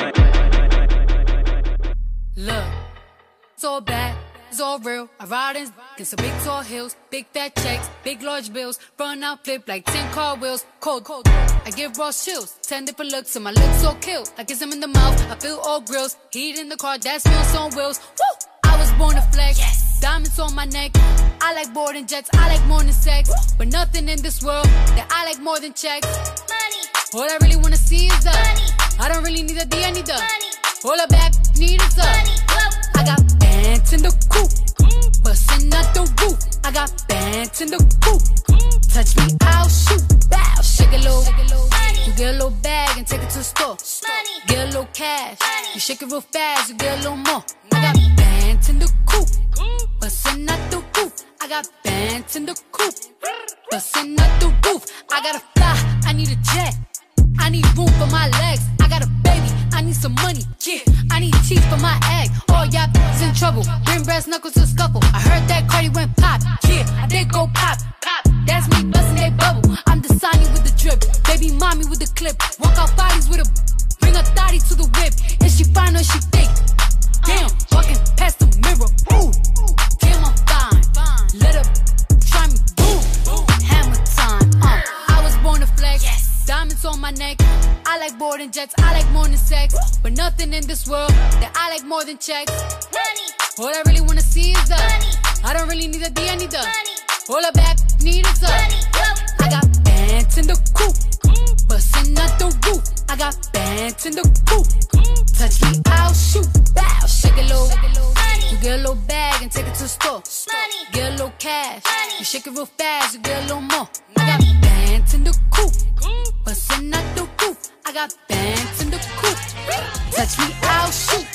I: Look, it's all bad, it's all real. I ride in some big tall hills, big fat checks, big large bills. Run out, flip like 10 car wheels. Cold. I give raw chills, 10 different looks, and my lips so kill. I kiss him in the mouth, I feel all grills. Heat in the car, that smells on wheels. Woo! I was born to flex, yes. Diamonds on my neck. I like boarding jets, I like more than sex. But nothing in this world that I like more than checks. Money. All I really wanna see is the money. I don't really need a D, I need the money. All I back need is the money. I got bands in the coop, bustin' out the roof. I got bands in the coop. Touch me, I'll shoot. Bow, shake a little. You get a little bag and take it to the store. Get a little cash. You shake it real fast, you get a little more. I got bands in the coop, bustin' out the roof. I got bands in the coop, bustin' out the roof. I gotta fly, I need a jet. I need room for my legs. I got a baby, I need some money. Yeah, I need teeth for my egg. All y'all b****s in trouble. Bring brass knuckles to scuffle. I heard that Cardi went pop. Yeah, I did go pop. That's me bustin' they bubble. I'm the Sonny with the drip. Baby mommy with the clip. Walk out bodies with a. Bring a thotty to the whip. And she fine or she thick. Damn, walking past the mirror. Ooh, damn, I'm fine. Let her try me. Boom, hammer time. I was born to flex. Yes. Diamonds on my neck. I like boarding jets, I like more than sex. But nothing in this world that I like more than checks. Money. All I really wanna see is the money. I don't really need a D, I need the money. All I back need is the money. I got bands in the coop, bustin' out the roof. I got bands in the coop. Touch me, I'll shoot. Bow, shake it low. You get a little bag and take it to the store. Get a little cash. You shake it real fast, you get a little more. I got bands in the coop, bustin' out the roof. I got bands in the coop. Touch me, I'll shoot.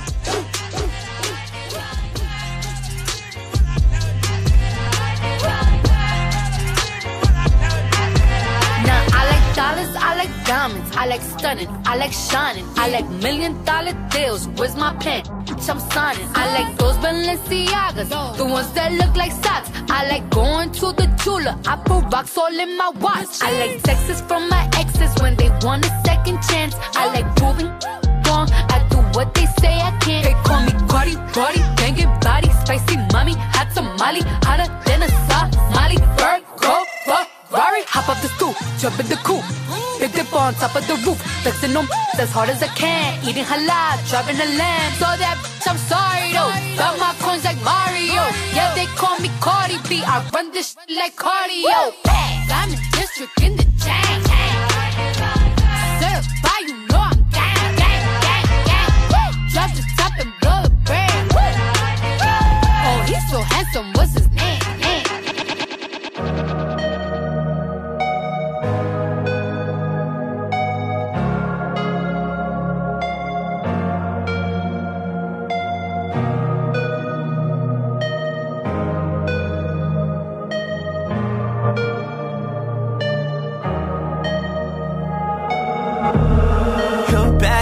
I: Now I like dollars, I like diamonds, I like stunning, I like shining, I like $1 million deals. Where's my pen? I'm signing. I like those Balenciagas, the ones that look like socks. I like going to the Tula. I put rocks all in my watch. I like texts from my exes when they want a second chance. I like proving wrong. I do what they say I can't. They call me Cardi, banging body, spicy mommy, hot tamale, hotter than a Somali. Virgo, Ferrari, hop up the stoop, jump in the coupe. Big dip on top of the roof, flexing on as hard as I can. Eating halal, driving a lamb. So that bitch, I'm sorry though. Got my coins like Mario. Yeah, they call me Cardi B. I run this shit like cardio. Diamond District in the chain. Certified, you know I'm gang. Drop the top and blow the brand. Oh, he's so handsome, what's his name?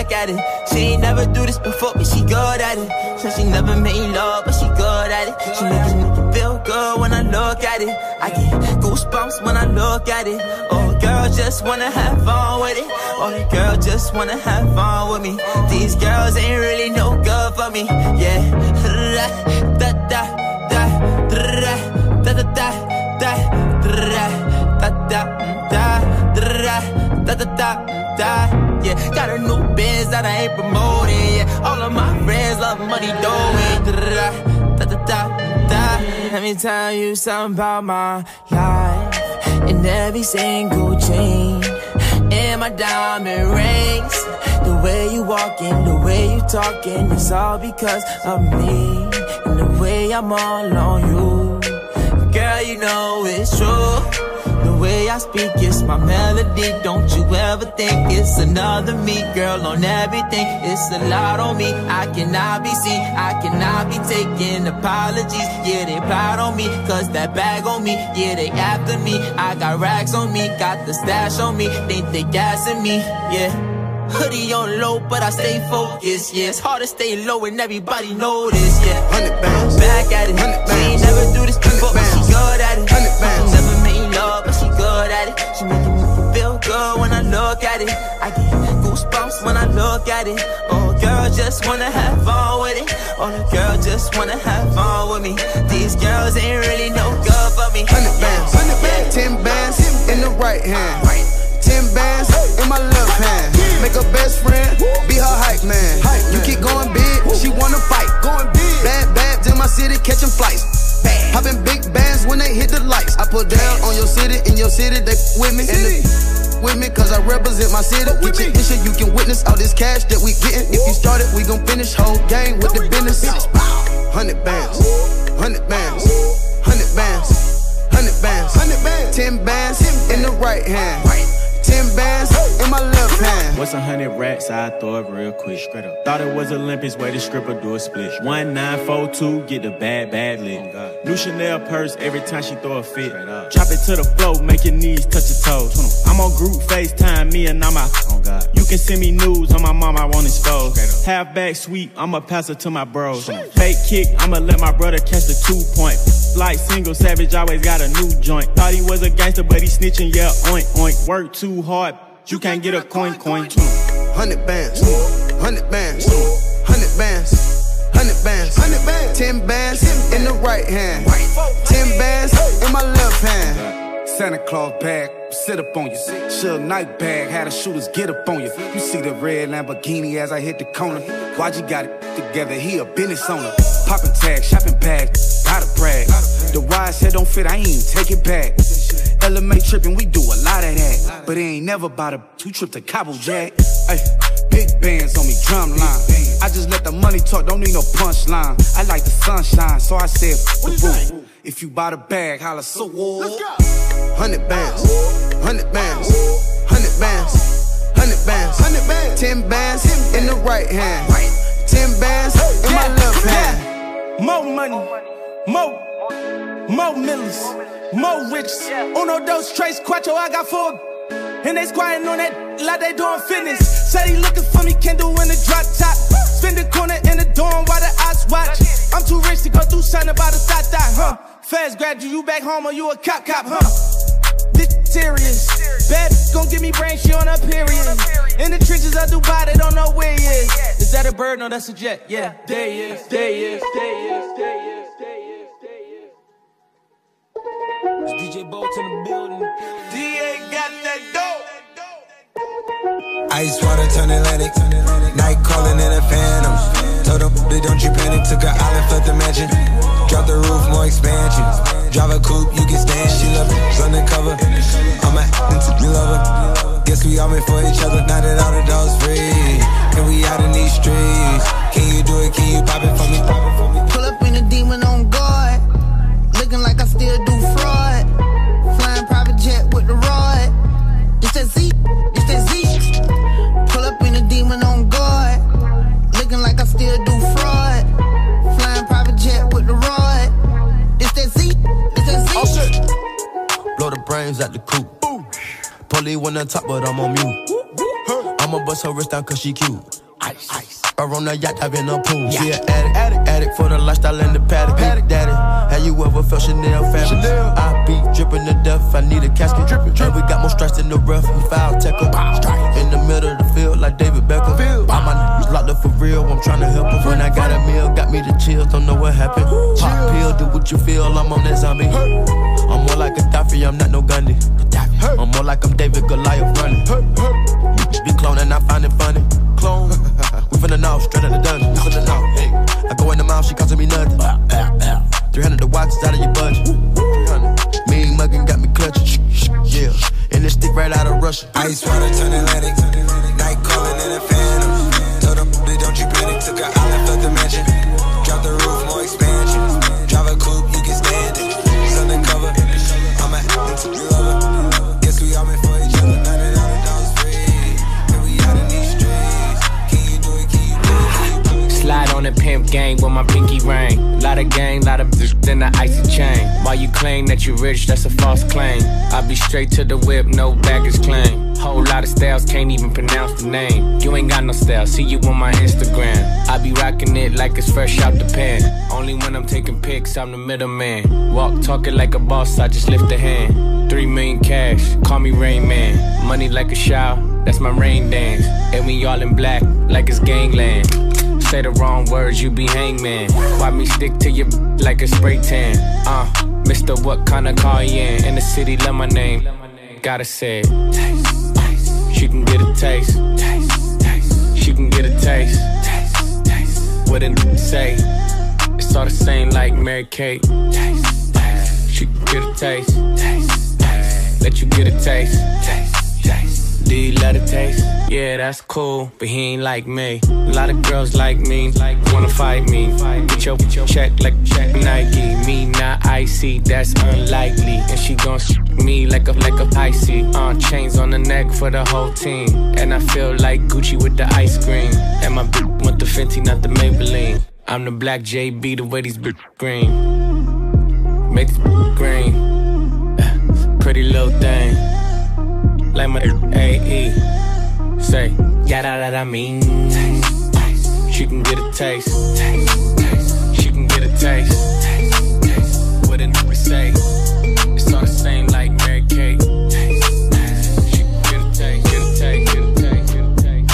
K: back at it. She ain't never do this before, but she good at it. Said she never made love, but she good at it. She make a nigga feel good when I look at it. I get goosebumps when I look at it. Oh, girl just wanna have fun with it. Oh, the girl just wanna have fun with me. These girls ain't really no good for me. Yeah. Da da da da da da da da da da da da da. Yeah, got a new biz that I ain't promoting. Yeah, all of my friends love money doing. Da da da da. Let me tell you something about my life. In every single chain, in my diamond rings, the way you walking, the way you talking, it's all because of me. And the way I'm all on you, girl, you know it's true. The way I speak, it's my melody. Don't you ever think it's another me, girl, on everything. It's a lot on me. I cannot be seen, I cannot be taking apologies. Yeah, they proud on me, cause that bag on me. Yeah, they after me. I got racks on me, got the stash on me. Think they gassing me, yeah. Hoodie on low, but I stay focused, yeah. It's hard to stay low and everybody know this, yeah. 100 bands, back at it. She ain't never do this before, but she good at it. 100 bands, she never made love, but she good at it. She making me feel good when I look at it. I get goosebumps when I look at it. Oh, girl just wanna have fun with it. Oh, the girl just wanna have fun with me. These girls ain't really no good for me.
N: 100 bands, 10 bands in the right hand. 10 bands in my left hand. Make her best friend, be her hype man. You keep going big, she wanna fight. Bad babs in my city catching flights. Popping big bands when they hit the lights. I put down on your city, in your city, they with me. And with me, cause I represent my city. Get your issue, you can witness all this cash that we getting. If you started, we gon' finish whole gang with the business. 100 bands, 100 bands, 100 bands, 100 bands, 10 bands in the right hand. 10 bands in my left hand.
P: What's 100 racks? I throw it real quick. Straight up. Thought it was Olympics, way the stripper do a split. 1942, get the bad lit. New Chanel purse every time she throw a fit. Drop it to the floor, make your knees touch your toes. I'm on group FaceTime, me and I'm out. You can send me news on my mom, I won't expose. Half back sweep, I'ma pass it to my bros. Fake kick, I'ma let my brother catch the 2-point. Like single savage, always got a new joint. Thought he was a gangster, but he snitching, yeah, oink, oink. Work too hard, you can't get a coin.
N: 100 bands, 100 bands, 100 bands, 100 bands, 10 bands in the right hand, 10 bands in my left hand.
Q: Santa Claus bag, sit up on you. Suge Knight bag, had the shooters get up on you. You see the red Lamborghini as I hit the corner. Why'd you got it together? He a business owner. Poppin' tags, shopping bags, gotta brag. The wise head don't fit, I ain't take it back. LMA trippin', we do a lot of that. But it ain't never about a 2 trip to Cabo Jack. Ay, big bands on me, drum line. I just let the money talk, don't need no punchline. I like the sunshine, so I said, the roof. If you buy the bag, holla so let's go.
N: 100 bands, 100 bands, 100 bands, 100 bands, 100 bands, 10 bands in the right hand, 10 bands in my left hand.
R: More money, more millions, more riches. Uno, dos, tres, cuatro, I got 4. And they squatting on that like they doing fitness. Said he looking for me, can do in the drop top. Spin the corner in the dorm while the odds watch. I'm too rich to go through something about a thought, huh? Fast grad you back home or you a cop, huh? This serious. Bad gon' give me brain, she on her period. In the trenches of Dubai, they don't know where he is. Is that a bird? No, that's a jet. Yeah, there he is, there he is, there he is, there he is, there he is, there he is.
A: It's DJ Bolt in the building.
R: DA got that dope.
S: Ice water turn Atlantic. Night calling in a phantom. Told them, don't you panic. Took an island, fled the mansion. Drop the roof, more expansion. Drive a coupe, you can stand. She love it, undercover. I'm a into lover. Guess we all meant for each other. Now that all the dogs free, and we out in these streets. Can you do it? Can you pop it for me?
T: Pull up in a demon on guard. Looking like I still do fraud. Flying private jet with the rod. It's that Z, it's that Z. Pull up in a demon on guard. Looking like I still do fraud. Flying private jet with the rod. It's that Z, it's that Z.
S: Oh shit. Blow the brains out the coop. Polly wanna top, but I'm on mute. I'ma bust her wrist down cause she cute.
M: Or on the yacht, I've been a pool. She an addict for the lifestyle and the paddock. Big daddy, have you ever felt Chanel fabric? I be dripping to death, I need a casket. And we got more strikes in the rough, we foul tech em. In the middle of the field like David Beckham. All my niggas locked up for real, I'm tryna help them. When I got a meal, got me the chills, don't know what happened. Pop pill, do what you feel, I'm on that zombie. I'm more like Gaddafi, I'm not no Gundy. I'm more like I'm David Goliath running. Be cloning, I find it funny. Clone. We finna know, straight out the dungeon. We finna know. Hey. I go in the mouth, she costing me nothing. 300 the watch is out of your budget. 300. Mean muggin' got me clutching. Yeah, and this stick right out of Russia.
S: Ice water turn Atlantic. Night calling in a phantom. Told them, don't you panic. Took an island, left the mansion. Drop the roof, more expansion. Drive a coupe, you can stand it. It's undercover. I'm an into the lover. Guess we all meant for each other. $99 free. And we out in these streets. Can you do it? Can you do it?
U: Slide on the pimp gang with my pinky ring. Lot of gang, lot of then the icy chain. While you claim that you rich, that's a false claim. I be straight to the whip, no baggage claim. Whole lot of styles, can't even pronounce the name. You ain't got no style, see you on my Instagram. I be rocking it like it's fresh out the pan. Only when I'm taking pics, I'm the middleman. Walk talking like a boss, I just lift a hand. 3 million cash, call me Rain Man. Money like a shower, that's my rain dance. And we all in black, like it's gangland. Say the wrong words, you be hangman. Why me stick to you like a spray tan? Mister, what kind of car you in the city, love my name. Gotta say it. Taste. She can get a taste. She can get a taste. What it say? It's all the same like Mary Kate. She can get a taste. Let you get a taste. Do you love the taste? Yeah, that's cool, but he ain't like me. A lot of girls like me, wanna fight me. Get your check like Nike. Me not icy, that's unlikely. And she gon' me like a icy. Chains on the neck for the whole team. And I feel like Gucci with the ice cream. And my bitch want the Fenty, not the Maybelline. I'm the black JB, the way these bitch green. Make this green. Pretty little thing. Like my AE. Say, yada that I mean. She can get a taste. She can get a taste. What a nigga say. It's all the same like Mary Kate. She can get a taste. Get a taste. Get a taste. Get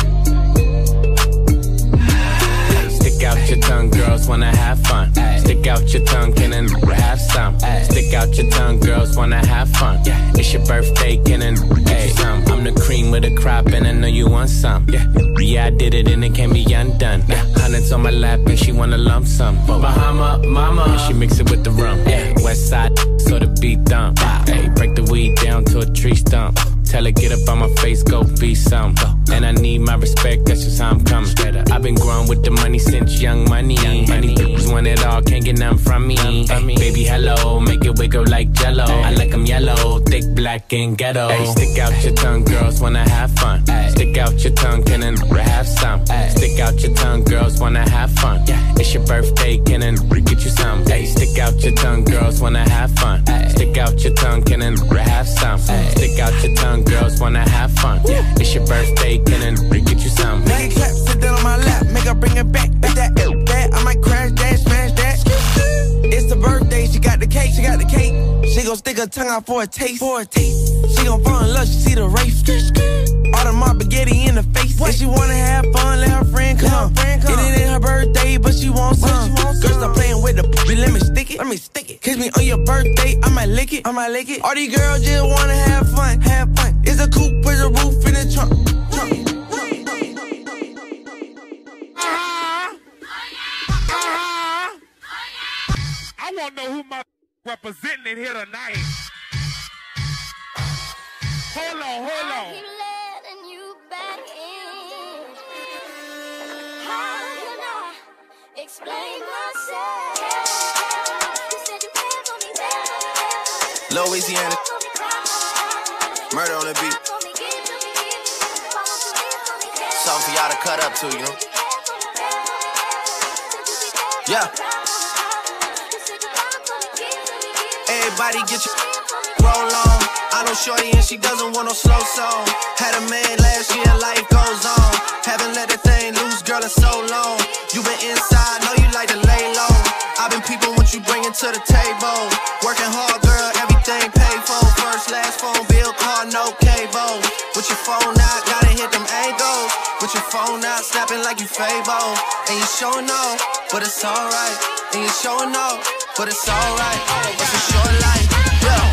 U: a taste. Stick out your tongue, girls wanna have fun. Stick out your tongue, can a nigga have some? Stick out your tongue, girls wanna have fun. It's your birthday, can a nigga have some? I'm the cream with a crop and I know you want some. Yeah, I did it and it can't be undone. Hundreds on my lap and she wanna lump sum. Bahama, mama, and she mix it with the rum. West side, so the beat dump. Hey, break the weed down to a tree stump. Tell her get up on my face, go be some. And I need my respect, that's just how I'm coming. I've been growing with the money since young money. Money bitches want it all, can't get nothing from me. Ay, baby, hello, make it wiggle like jello. I like them yellow, thick, black, and ghetto. Ay, stick out your tongue, girls wanna have fun. Stick out your tongue, can a nigga have some? Stick out your tongue, girls wanna have fun. It's your birthday, can a nigga get you some? Ay, stick out your tongue, girls wanna have fun. Stick out your tongue, can a nigga have some? Stick out your tongue, girls wanna have fun. It's your birthday, can a nigga get you some?
C: Make it clap, sit down on my lap, make her bring it back. If that bad, I might crash that, smash that. It's the birthday, she got the cake, she got the cake. She gon' stick her tongue out for a taste, She gon' fall in love, she see the race. All the my spaghetti in the face. If she wanna have fun, let her friend come. It ain't her birthday, but she wants some. Girl, stop playing with the let me stick it. Kiss me on your birthday, I might lick it. All these girls just wanna have fun. It's a coupe with a roof in the trunk.
V: I wanna know who my representing it here tonight. Hold on.
B: Explain myself. You said you care for me better.
E: Louisiana. Murder on the beat. Something for y'all to cut up to, you know? Yeah. Everybody get your roll on. I know
B: shorty and she doesn't want no slow song. Had a man last year, life goes on. Haven't let that thing loose, girl, in so long. You been inside, know you like to lay low. I've been peeping what you bringing to the table. Working hard, girl, everything paid for. First, last phone bill, car, no cable. With your phone out, gotta hit them angles. With your phone out, snapping like you Fable. And you showing off, but it's alright. And you showing off, but it's alright. It's a short life, yeah.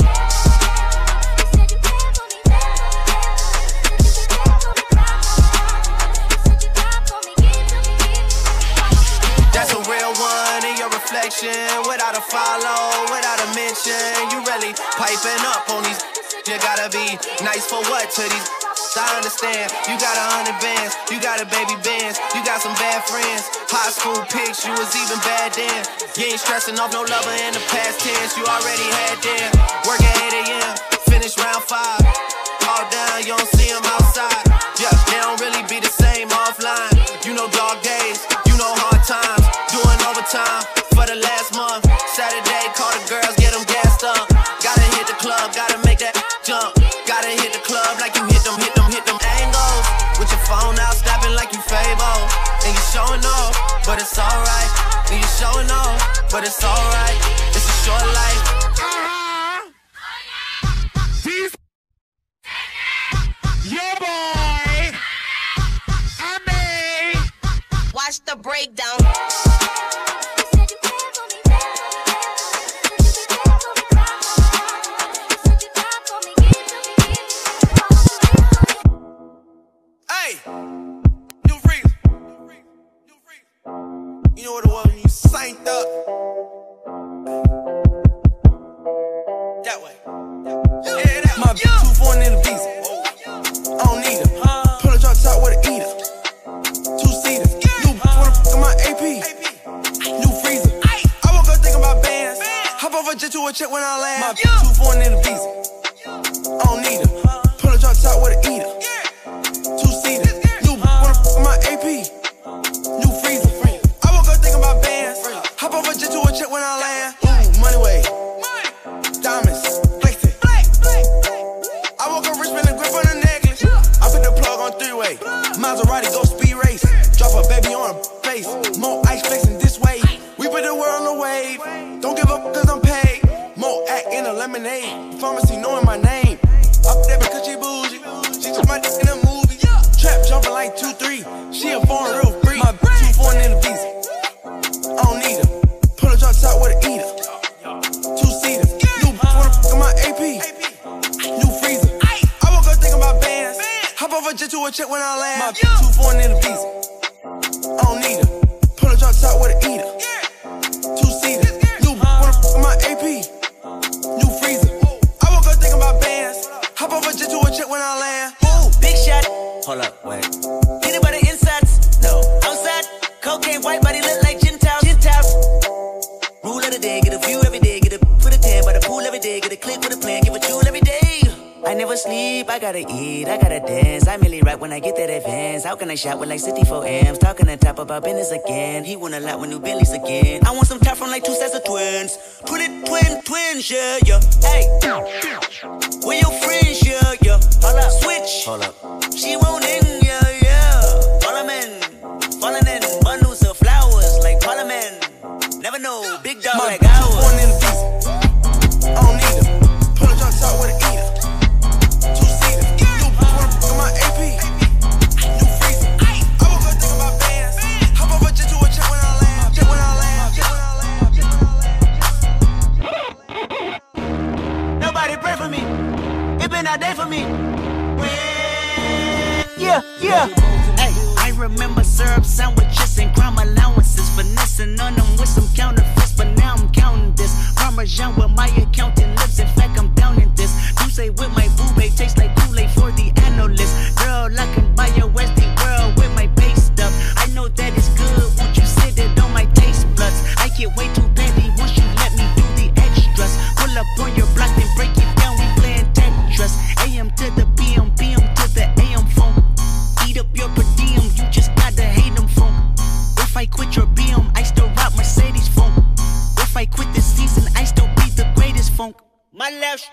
B: That's a real one in your reflection. Without a follow, without a mention. You really piping up on these. You gotta be nice for what to these. I understand, you got 100 bands, you got a baby Benz, you got some bad friends. High school pics, you was even bad then. You ain't stressing off no lover in the past tense, you already had them. Work at 8 a.m., finish round 5. All down, you don't see them outside. Yeah, they don't really be the same offline. You know dog days, you know hard times. Doing overtime for the last month. Saturday, call the girls, get them gassed up. Gotta hit the club, gotta make that jump. Gotta hit the club like you hit them angles. With your phone out, snapping like you Fable. And you showing off, but it's alright. And you showing off, but it's alright. It's a short life.
V: Yo, boy. I mean.
H: Watch the breakdown.
B: You know what it was when you synced up? That way. Yeah, that my 2 foreign in the visa. I don't need her. Pull a drop top with an eater. 2-seater. New wanna fuck on my AP. New freezer. I woke up thinking about bands. Hop over jet to a check when I land. My 2 foreign in the visa. I don't need her. Pull a drop top with an eater. 2-seater. New wanna fuck on my AP. New freezer. Hop over jet to a check when I land. Ooh, money way. Diamonds. Flexing. I woke up rich, spin a grip on a necklace. I put the plug on 3-way. Maserati go speed race. Drop a baby on her face. More ice flexing this way. We put the world on the wave. Don't give up cause I'm paid. More act in a lemonade. Pharmacy knowing my name. Up there because she bougie. She took my dick in a movie. Trap jumping like 2-3. She a foreign real free. My 2 foreign in the visa. I don't need her. Pull a drop top with an eater. 2-seater. New wanna fuck on my AP. New freezer. I woke up thinking about bands. Hop over jet to a check when I land. My 2 foreign in the visa. I don't need her. Pull a drop top with an eater. 2-seater. New wanna fuck on my AP. New freezer. I woke up thinking about bands. Hop over jet to a check when I land.
J: Ooh, big shot. Hold up, wait. Anybody insides? No. Outside. Cocaine white body look like Gentiles. Rule of the day, get a view every day, get a put a tan by the pool every day, get a click with a plan, give a jewel every day. I never sleep, I gotta eat, I gotta dance. I merely rap when I get that advance. How can I shot with like 64 amps? Talking to top about business again. He want a lot with new Bentleys again. I want some top from like 2 sets of twins. Twins, yeah, yeah. Hey, where your friends, yeah, yeah. Hold up, switch. Hold up. She won't in, yeah, yeah. Falling in, bundles of flowers like Parliament. Never know, big dog
B: my
J: like ours.
B: Born in the visa. I don't need her. Pull a drop top with an eater. 2-seater. New wanna fuck on my AP. New freezer. I woke up thinking about bands. Hop over jet to a check when I land. Check when I
J: land. Nobody pray for me. It been a day for me. Yeah. Hey, I remember syrup sandwiches and crime allowances, finessing on them with some counterfeits, but now I'm counting this. Parmesan with my accountant lips, in fact I'm down in this. You say with my boo babe tastes like Kool-Aid for the analyst. Girl, I can buy your Westie world with my pay stuff. I know that it's good, won't you sit it on my taste buds? I get way too petty once you let me do the extras. Pull up on your block and break it down, we playing Tetris. AM to the PM, PM to the AM phone. Eat up your per diem, you just gotta hate them phone. If I quit your BM, I still rock Mercedes phone. If I quit this season, I still be the greatest funk. My left stroke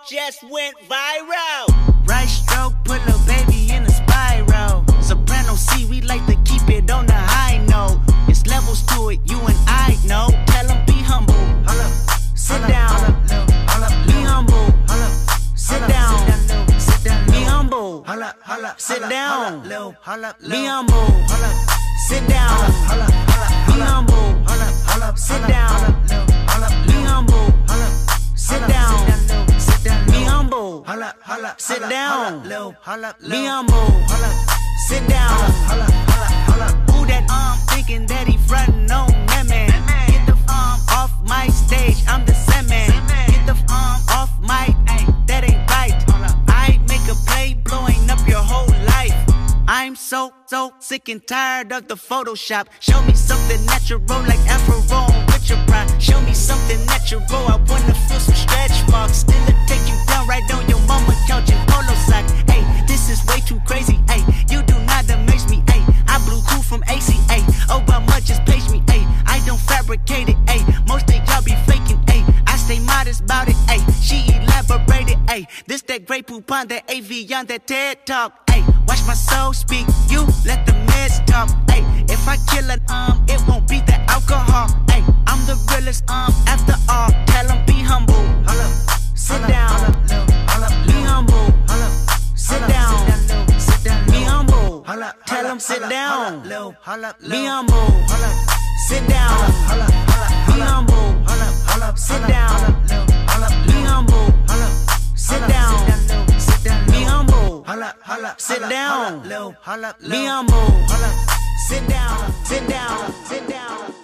J: just went viral.
T: Right stroke, put a baby in a spiral. Soprano C, we like to keep it on the high note. It's levels to it, you and I know. Tell them be humble. Sit down. Be humble. Sit down. Be humble. Sit down. Be humble. Sit down. Be humble. Sit down. Be humble. Sit down. Be humble. Sit down. Be humble. Sit down. Who that thinking that he frontin' on that man? Get the off my stage, I'm the same man. Get the off my, that ain't right. I make a play, blowing up your whole life. I'm so sick and tired of the Photoshop. Show me something natural like Afro with your pride. Show me something natural, I wanna feel some stretch marks. Still take you down right on your mama couch in polo socks. Hey, this is way too crazy. Hey, you do not amaze me. Hey, I blew cool from ACA. Obama just page me. Hey, I don't fabricate it. Hey, most of y'all be faking. Hey, I stay modest about it. Hey, she elaborated. Hey, this that Grey Poupon, that AV on that TED Talk. Hey, watch my soul speak. You let the meds talk. Hey, if I kill it, it won't be the alcohol. Hey, I'm the realest, after all. Tell them be humble. Sit down. Be humble. Sit down. Be humble. Tell them sit down. Be humble. Sit down. Be humble. Sit down. Be humble. Sit down. Be humble. Sit down. Be humble. Sit down. Sit down. Sit down.